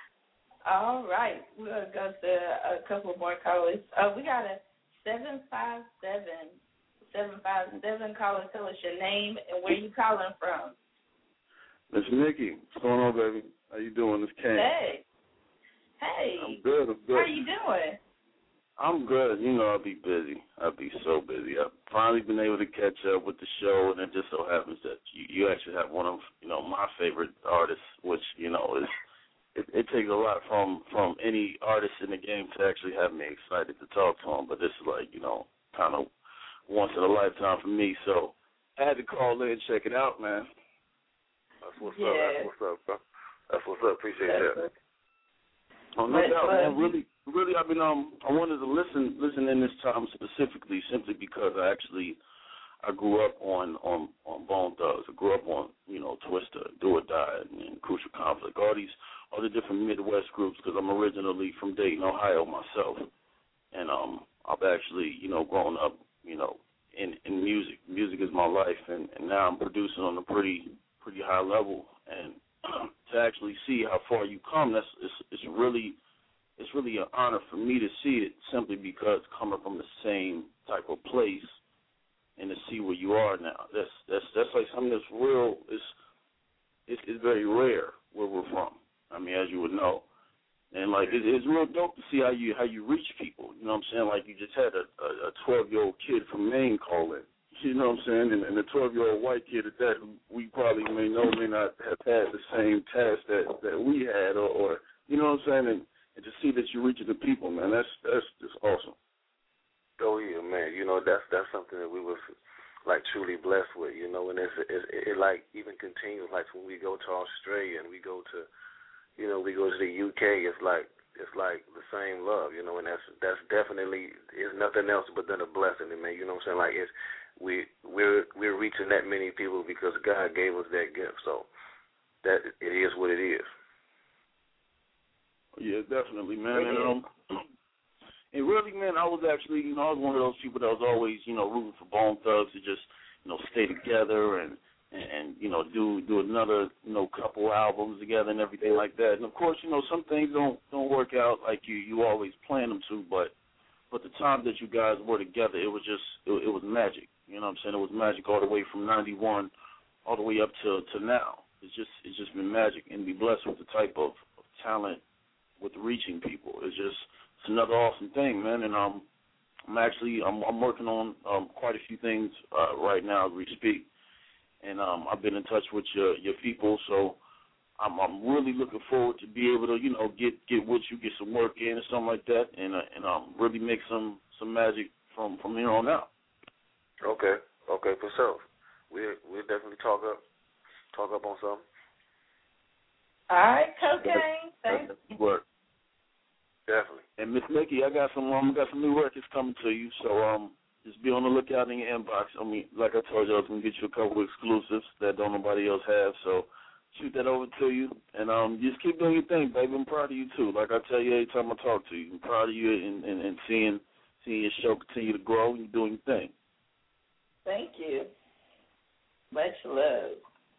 All right. We'll go to a couple more callers. Uh, we got a seven five seven seven five seven caller. Tell us your name and where you calling from. Miss Nikki, what's going on, baby? How you doing? This Ken. Hey. Hey. I'm good. I'm good. How you doing? I'm good. You know, I'll be busy. I'll be so busy. I've finally been able to catch up with the show, and it just so happens that you, you actually have one of, you know, my favorite artists, which, you know, is it, it takes a lot from, from any artist in the game to actually have me excited to talk to him. But this is like, you know, kind of once in a lifetime for me. So I had to call in and check it out, man. That's what's yeah. up. That's what's up, bro. That's what's up. Appreciate That's that. Oh, no doubt, man. Really, really. I mean, um, I wanted to listen, listen in this time specifically, simply because I actually, I grew up on on on Bone Thugs. I grew up on, you know, Twister, Do or Die, and, and Crucial Conflict. All these, all the different Midwest groups. Because I'm originally from Dayton, Ohio, myself, and um, I've actually, you know, grown up, you know, in in music. Music is my life, and, and now I'm producing on a pretty pretty high level, and um, to actually see how far you come, that's it's, it's really it's it's really an honor for me to see it simply because coming from the same type of place and to see where you are now. That's that's that's like something that's real. It's it's, it's very rare where we're from. I mean, as you would know. And like it, it's real dope to see how you how you reach people. You know what I'm saying? Like you just had a a twelve year old kid from Maine call in. You know what I'm saying? And, and a twelve year old white kid at that, who we probably may know may not have had the same task that, that we had, or, or you know what I'm saying? And, and to see that you're reaching the people, man, that's that's just awesome. Oh yeah, man. You know that's that's something that we were like truly blessed with. You know, and it's, it's it, it like even continues. Like when we go to Australia and we go to You know, we go to the U K. It's like it's like the same love, you know, and that's that's definitely it's nothing else but then a blessing, man. You know what I'm saying? Like it's we we're we're reaching that many people because God gave us that gift. So that it is what it is. Yeah, definitely, man. And um, and really, man, I was actually, you know, I was one of those people that was always, you know, rooting for Bone Thugs to just, you know, stay together and. And, and you know, do do another you know couple albums together and everything like that. And of course, you know, some things don't don't work out like you you always plan them to. But but the time that you guys were together, it was just it, it was magic. You know what I'm saying? It was magic all the way from ninety-one all the way up to to now. It's just it's just been magic, and be blessed with the type of, of talent with reaching people. It's just it's another awesome thing, man. And um, I'm actually I'm I'm working on um quite a few things uh, right now as we speak. And um, I've been in touch with your your people, so I'm I'm really looking forward to be able to you know get, get with you, get some work in and something like that, and uh, and um really make some, some magic from, from here on out. Okay, okay, for sure. We we we'll definitely talk up talk up on something. All right, Cocaine. Thanks. Work. Definitely. And Miss Nikki, I got some um, I got some new records coming to you, so um. Just be on the lookout in your inbox. I mean, like I told you, I was going to get you a couple of exclusives that don't nobody else have. So shoot that over to you. And um, just keep doing your thing, baby. I'm proud of you, too. Like I tell you every time I talk to you, I'm proud of you and, and, and seeing seeing your show continue to grow and you doing your thing. Thank you. Much love.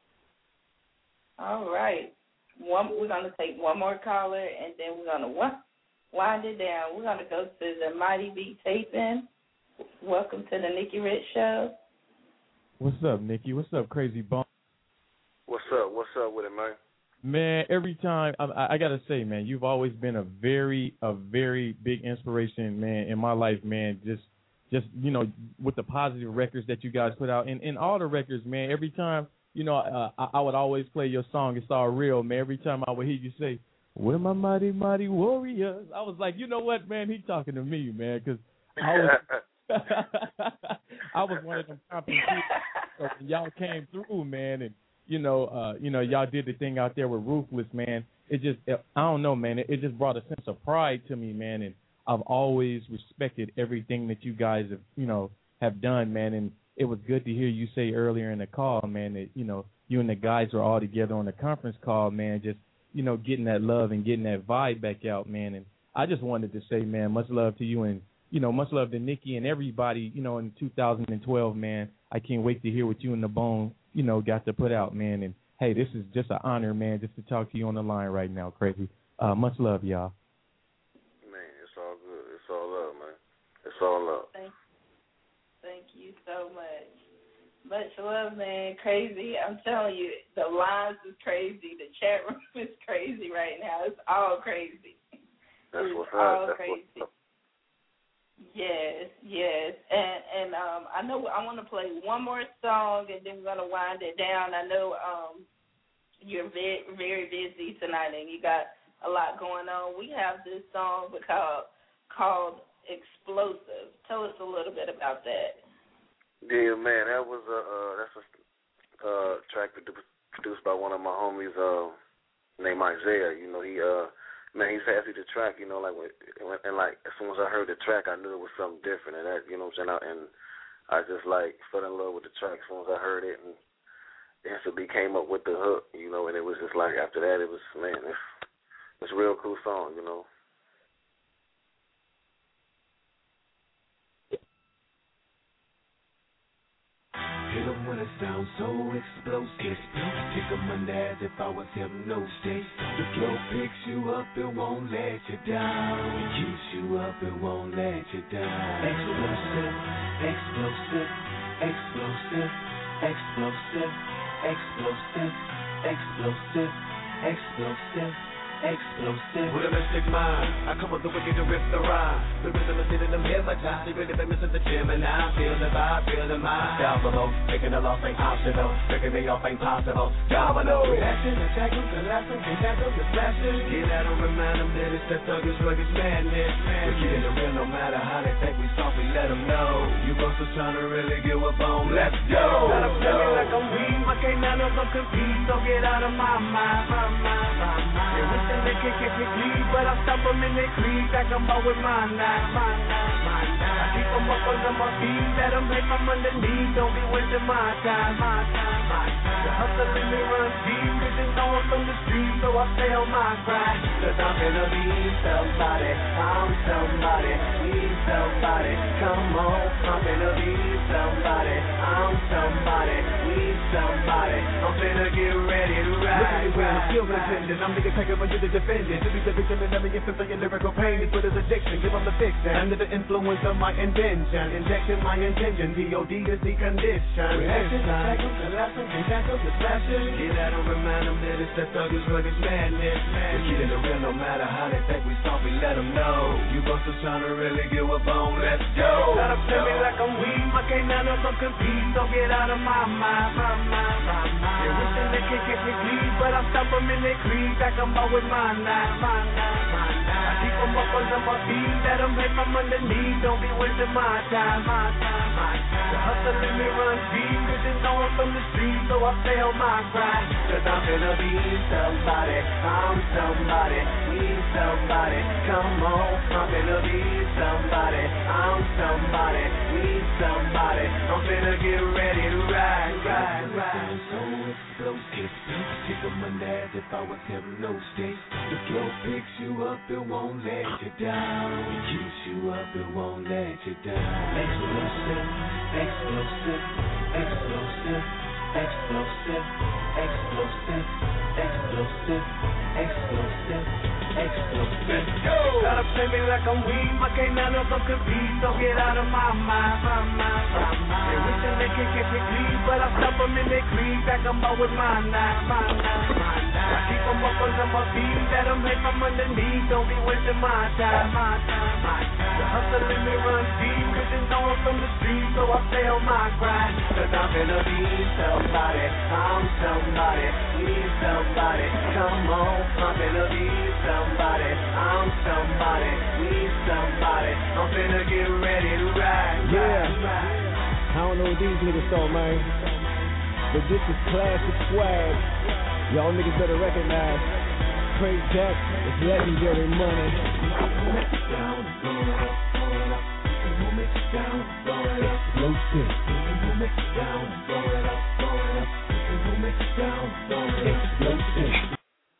All right. One, we're going to take one more caller, and then we're going to wind it down. We're going to go to the Mighty Beat Taping. Welcome to the Nikki Rich Show. What's up, Nikki? What's up, Crazy Bone? What's up? What's up with it, man? Man, every time I, I gotta say, man, you've always been a very, a very big inspiration, man, in my life, man. Just, just you know, with the positive records that you guys put out, and, and all the records, man. Every time, you know, uh, I, I would always play your song. It's all real, man. Every time I would hear you say, "We're my mighty, mighty warriors," I was like, you know what, man? He's talking to me, man, because I was. I was one of them confident people. So y'all came through, man, and you know, uh, you know, y'all did the thing out there with Ruthless, man. It just, I don't know, man. It, it just brought a sense of pride to me, man. And I've always respected everything that you guys have, you know, have done, man. And it was good to hear you say earlier in the call, man, that you know, you and the guys were all together on the conference call, man. Just, you know, getting that love and getting that vibe back out, man. And I just wanted to say, man, much love to you and. You know, much love to Nikki and everybody, you know, in two thousand twelve, man. I can't wait to hear what you and the Bone, you know, got to put out, man. And, hey, this is just an honor, man, just to talk to you on the line right now, Crazy. Uh, much love, y'all. Man, it's all good. It's all love, man. It's all love. Thank, thank you so much. Much love, man. Crazy. I'm telling you, the lines is crazy. The chat room is crazy right now. It's all crazy. That's it's what's all up. That's crazy. what's up. Yes, yes, and and um, I know I want to play one more song, and then we're gonna wind it down. I know um, you're very very busy tonight, and you got a lot going on. We have this song called called Explosive. Tell us a little bit about that. Yeah, man, that was a uh, that's a uh, track produ- produced by one of my homies uh, named Isaiah. You know, he uh. Man, he's happy the track, you know, like, when, and like, as soon as I heard the track, I knew it was something different, and that, you know what I'm saying, and I just, like, fell in love with the track as soon as I heard it, and instantly came up with the hook, you know, and it was just like, after that, it was, man, it's, it's a real cool song, you know. Hit 'em when it sounds so explosive. I take them under as if I was hypnosis. The flow picks you up, it won't let you down. It keeps you up, it won't let you down. Explosive, explosive, explosive, explosive, explosive, explosive, explosive. Explosive. With a mystic mind, I come with the wicked to rip the rhyme. The rhythm is hitting them hypnotized. They really been missing the gym, and I feel the vibe, feel the mind. Down below, making the loss ain't optional. Breaking me off ain't possible. Domino. Reaction, attack them, collapse them, can't handle the slashes. Get at them, remind them that it's that thuggish, rugged madness. We're keeping it real no matter how they think we soft, we let them know. You busters trying to really get a bone, let's go. Got them feeling like I'm weak, my can't none of them compete. So get out of my mind, my mind, my mind. They can't catch me bleed, but I stop them in their creed. Like I'm out with my nine, my nine, my nine. I keep them up under my feet, let them hate from underneath. Don't be wasting my time, my time, my time. The hustle in me run deep, bitches know I'm from the street, so I stay on my grind. Cause I'm gonna be somebody, I'm somebody, need somebody. Come on, I'm gonna be somebody, I'm somebody, need somebody. I'm finna get ready to ride. Look at me when I'm still contending, I'm nigga taking my to defend it. To be the victim and let me inflict your lyrical pain. It's with his addiction, give him the fiction. Under the influence of my invention, injection my intention. D O D is the condition. Reaction, attack them, collapse them, can't tackle the slashes. Get at them, remind them that it's that thuggish, rugged madness. We're keeping it real no matter how they think we soft, we let them know. You busters trying to really get a bone, let's go. Try to play me like I'm weak, I can't none of them compete. So get out of my mind, my mind, my mind. They're wishing they can catch me bleed, but I stop them in their creed. Like I'm out with my nine, my nine, my nine. I keep them up under my feet, let them hate from underneath. Don't be wasting my time, my time, my time. The hustle in me run deep, bitches know I'm from the street, so I stay on my grind. Cause I'm gonna be somebody, I'm somebody, need somebody. Come on, I'm gonna be somebody, I'm somebody, need somebody. I'm gonna get ready to ride, ride, ride. So explosive, I take them under as if I was hypnosis. The flow picks you up, it won't let you down. It keeps you up, it won't let you down. Explosive, explosive, explosive, explosive, explosive, explosive, explosive, explosive. Let's go! Try to play me like I'm weak, I can't none of them compete. So get out of my mind, my mind, my mind. They wishing they can catch me bleed, but I stop them in their creed. Like I'm out with my nine, my nine, my nine. I keep them up under my feet, let them hate from underneath. Don't be wasting my time, my time, my time. The hustle in me run deep, bitches know I'm from the street, so I stay on my grind. Cause I'm gonna be somebody, I'm somebody, need somebody. Come on, I'm gonna be somebody, I'm somebody, need somebody. I'm finna get ready to ride, yeah. ride, ride. I don't know what these niggas thought, man, but this is classic swag. Y'all niggas better recognize Crazy Jack is legendary money. Explosive. Explosive.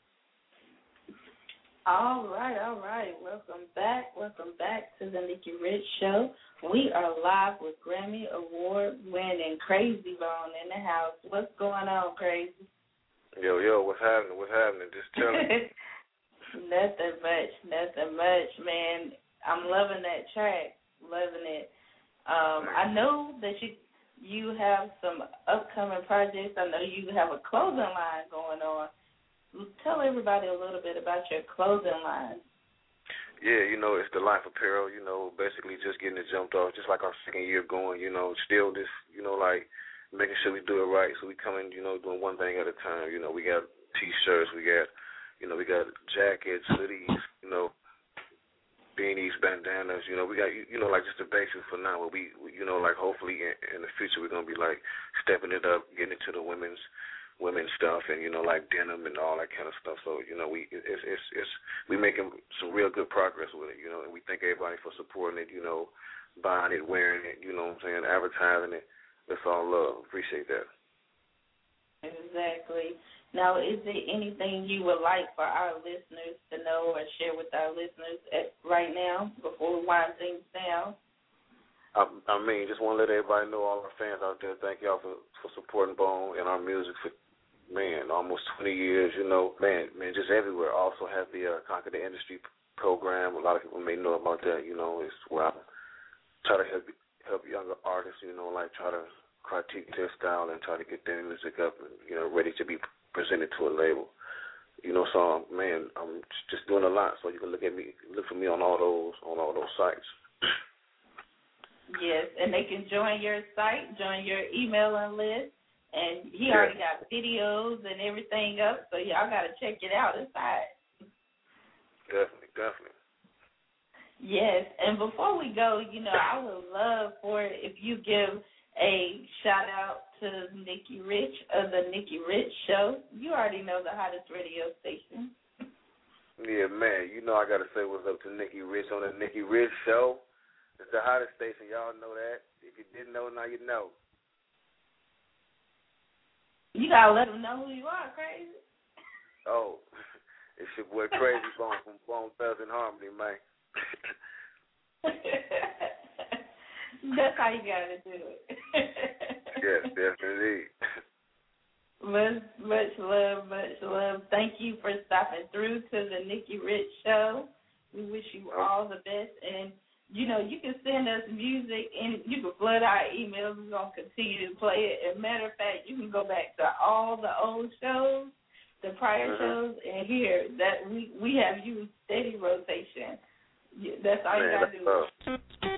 All right, all right. Welcome back. Welcome back to the Nikki Rich Show. We are live with Grammy Award winning Crazy Bone in the house. What's going on, Crazy? Yo, yo, what's happening? What's happening? Just tell me. Nothing much, nothing much, man. I'm loving that track, loving it. Um, I know that you you have some upcoming projects. I know you have a clothing line going on. Tell everybody a little bit about your clothing line. Yeah, you know, it's the Life Apparel, you know, basically just getting it jumped off, just like our second year going, you know, still this, you know, like making sure we do it right. So we come in, you know, doing one thing at a time. You know, we got T-shirts, we got, you know, we got jackets, hoodies, you know, beanies, bandanas. You know, we got, you know, like just the basics for now. But we, we you know, like hopefully in, in the future we're gonna be like stepping it up, getting into the women's women's stuff, and you know, like denim and all that kind of stuff. So you know, we it's it's it's we making some real good progress with it. You know, and we thank everybody for supporting it. You know, buying it, wearing it. You know what I'm saying? Advertising it. That's all love. Appreciate that. Exactly. Now, is there anything you would like for our listeners to know or share with our listeners at, right now before we wind things down? I, I mean, just want to let everybody know, all our fans out there, thank y'all for, for supporting Bone and our music for, man, almost twenty years, you know. Man, man, just everywhere. Also have the uh, Conquer the Industry program. A lot of people may know about that, you know. It's where I try to help help younger artists, you know, like try to critique their style and try to get their music up and, you know, ready to be presented to a label. You know, so, man, I'm just doing a lot. So you can look at me, look for me on all those, on all those sites. Yes, and they can join your site, join your emailing list. And he already got videos and everything up, so y'all got to check it out inside. Definitely, definitely. Yes, and before we go, you know, I would love for if you give a shout-out to Nikki Rich of the Nikki Rich Show. You already know the hottest radio station. Yeah, man, you know I got to say what's up to Nikki Rich on the Nikki Rich Show. It's the hottest station. Y'all know that. If you didn't know, now you know. You gotta let them know who you are, Crazy. Oh, it's your boy Crazy Bone from Bone Thugs and Harmony, man. That's how you gotta do it. Yes, definitely. Much, much love, much love. Thank you for stopping through to the Nikki Rich Show. We wish you all the best, and you know, you can send us music and you can flood our emails. We're going to continue to play it. As a matter of fact, you can go back to all the old shows, the prior mm-hmm. shows, and hear that we, we have you steady rotation. That's all Man, you got to do. Uh,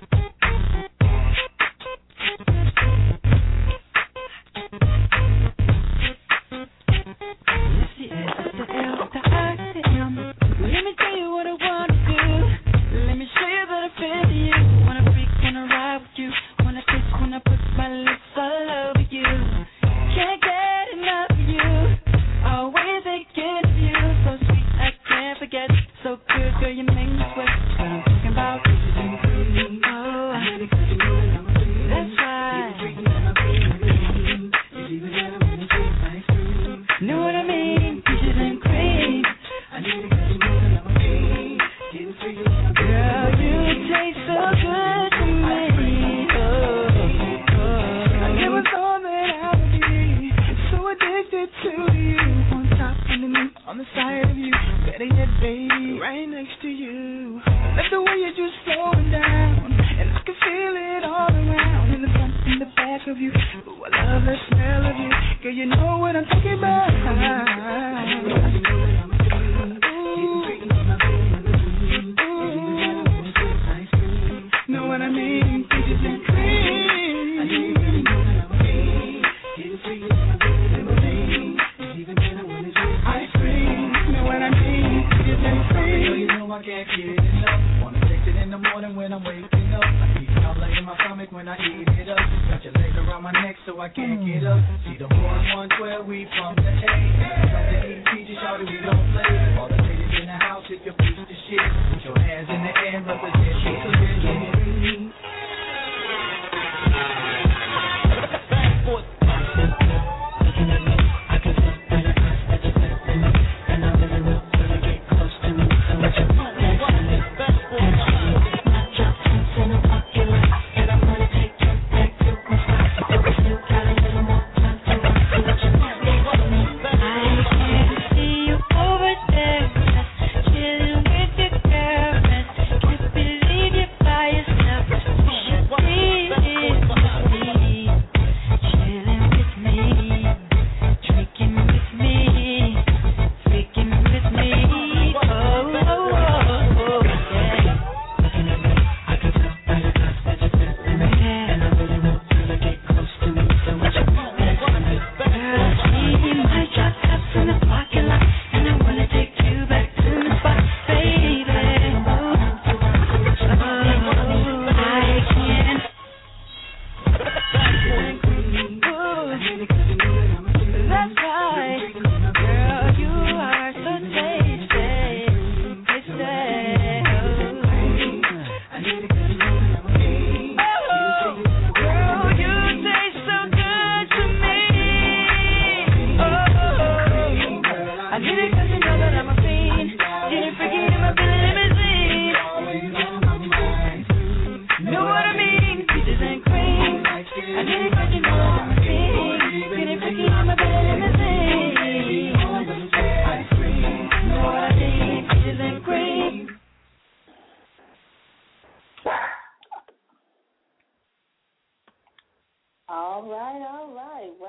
Let me tell you what I want to do. Let me show you that I feel you. Wanna freak, wanna ride with you. Wanna kiss, wanna put my lips all over you. Can't get enough of you. Always thinking of you. So sweet, I can't forget. So good, girl, you make me sweat. What I'm talking about is you. Oh, that's right. Know what I mean? Peaches and cream. I need to get you more than I'm a dream. Getting free. Girl, you taste so good to me. Oh, oh. I never thought that I would be so addicted to you. On top, underneath, on the side of you. Better yet, baby, right next to you. I love the way you're just slowing down, and I can feel it all around. In the front, in the back of you. Ooh, I love the smell of you. Girl, you know what I'm talking about. Know what I mean? Peaches and cream. Ice cream. Know what I mean? Peaches and cream. You know I can't get enough. Wanna taste it in the morning when I'm waking up. I keep it all like in my stomach when I eat it up. Got your legs around my neck so I can't get up. See the boys one twelve, we from the A. Come to eat peaches, shawty, we don't play. All the ladies in the house, if you're piece of shit, put your hands in the air and represent me. Over there, chilling with your girl. Can't believe you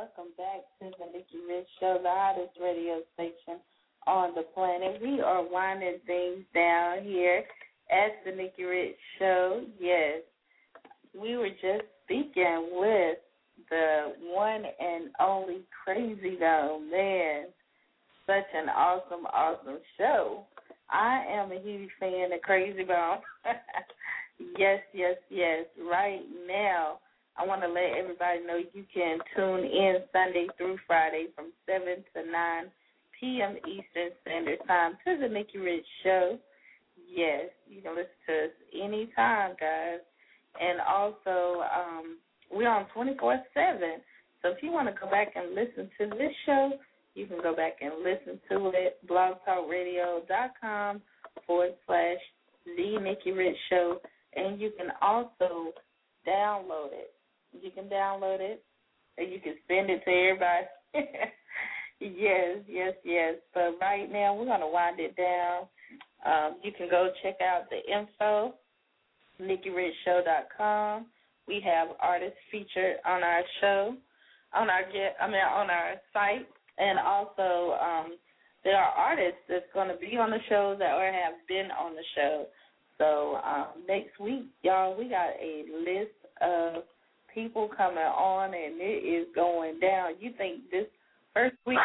welcome back to the Nikki Rich Show, the hottest radio station on the planet. We are winding things down here at the Nikki Rich Show. Yes, we were just speaking with the one and only Crazy Bone. Man, such an awesome, awesome show. I am a huge fan of Crazy Bone. Yes, yes, yes. Right now, I want to let everybody know you can tune in Sunday through Friday from seven to nine p.m. Eastern Standard Time to the Nikki Rich Show. Yes, you can listen to us anytime, guys. And also, um, we're on twenty-four seven. So if you want to go back and listen to this show, you can go back and listen to it, blogtalkradio.com forward slash The Nikki Rich Show. And you can also download it. You can download it, and you can send it to everybody. Yes, yes, yes. But right now, we're going to wind it down. Um, you can go check out the info, nikki rich show dot com. We have artists featured on our show, on our I mean on our site, and also um, there are artists that's going to be on the show that or have been on the show. So um, next week, y'all, we got a list of people coming on, and it is going down. You think this first week?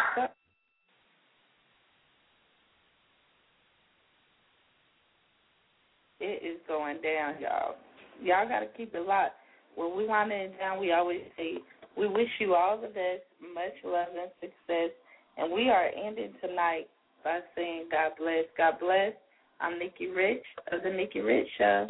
It is going down, y'all. Y'all got to keep it locked. When we wind it down, we always say, we wish you all the best, much love and success. And we are ending tonight by saying God bless. God bless. I'm Nikki Rich of the Nikki Rich Show.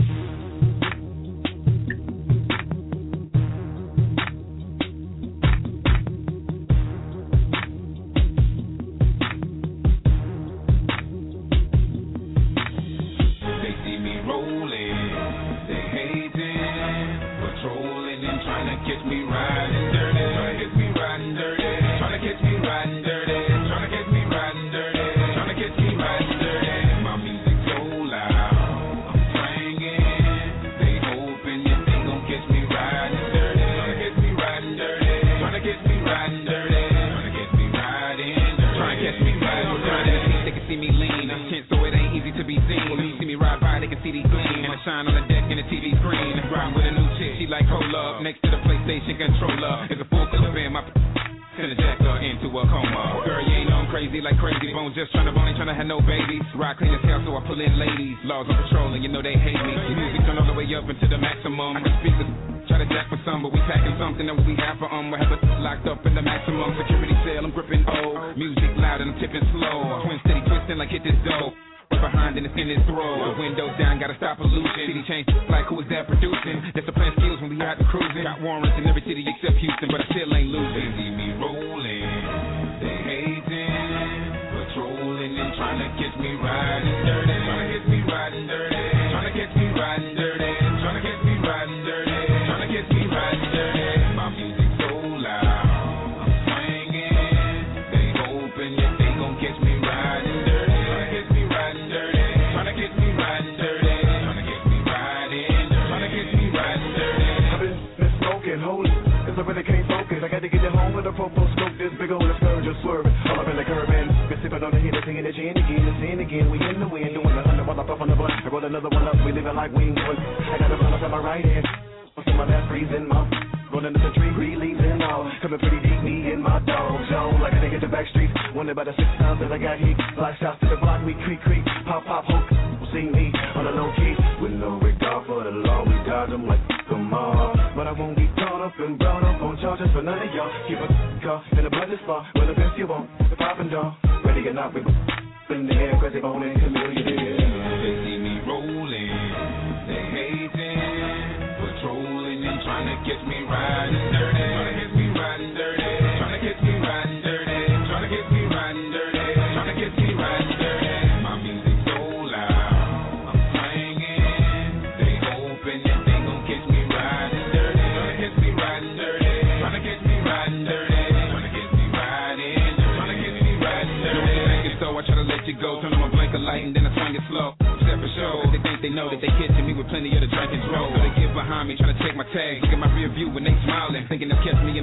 Thinking they'll catch me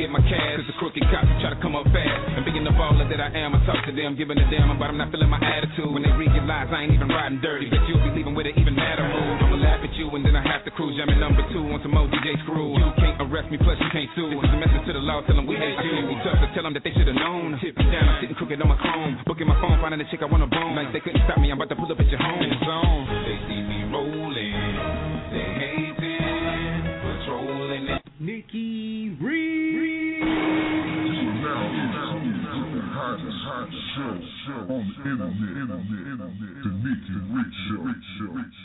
get my cash. Cause the crooked cops try to come up fast. And being the baller that I am, I talk to them, giving a damn, but I'm not feeling my attitude. When they read your lies, I ain't even riding dirty. Bet you'll be leaving with an even madder mood. I'ma laugh at you and then I have to cruise. Jamming number two on some old D J Screw. You can't arrest me, plus you can't sue. This is a message to the law, tell them we hate you. We tough to tell them that they should've known. Tip me down, I'm sitting crooked on my chrome. Booking my phone, finding a chick I wanna bone. Like they couldn't stop me, I'm about to pull up at your home. In the zone. They see me rolling, they hating, patrolling. Nikki Reed. Hottest, hottest show, show on the internet, internet, internet, the Nikki Rich Show.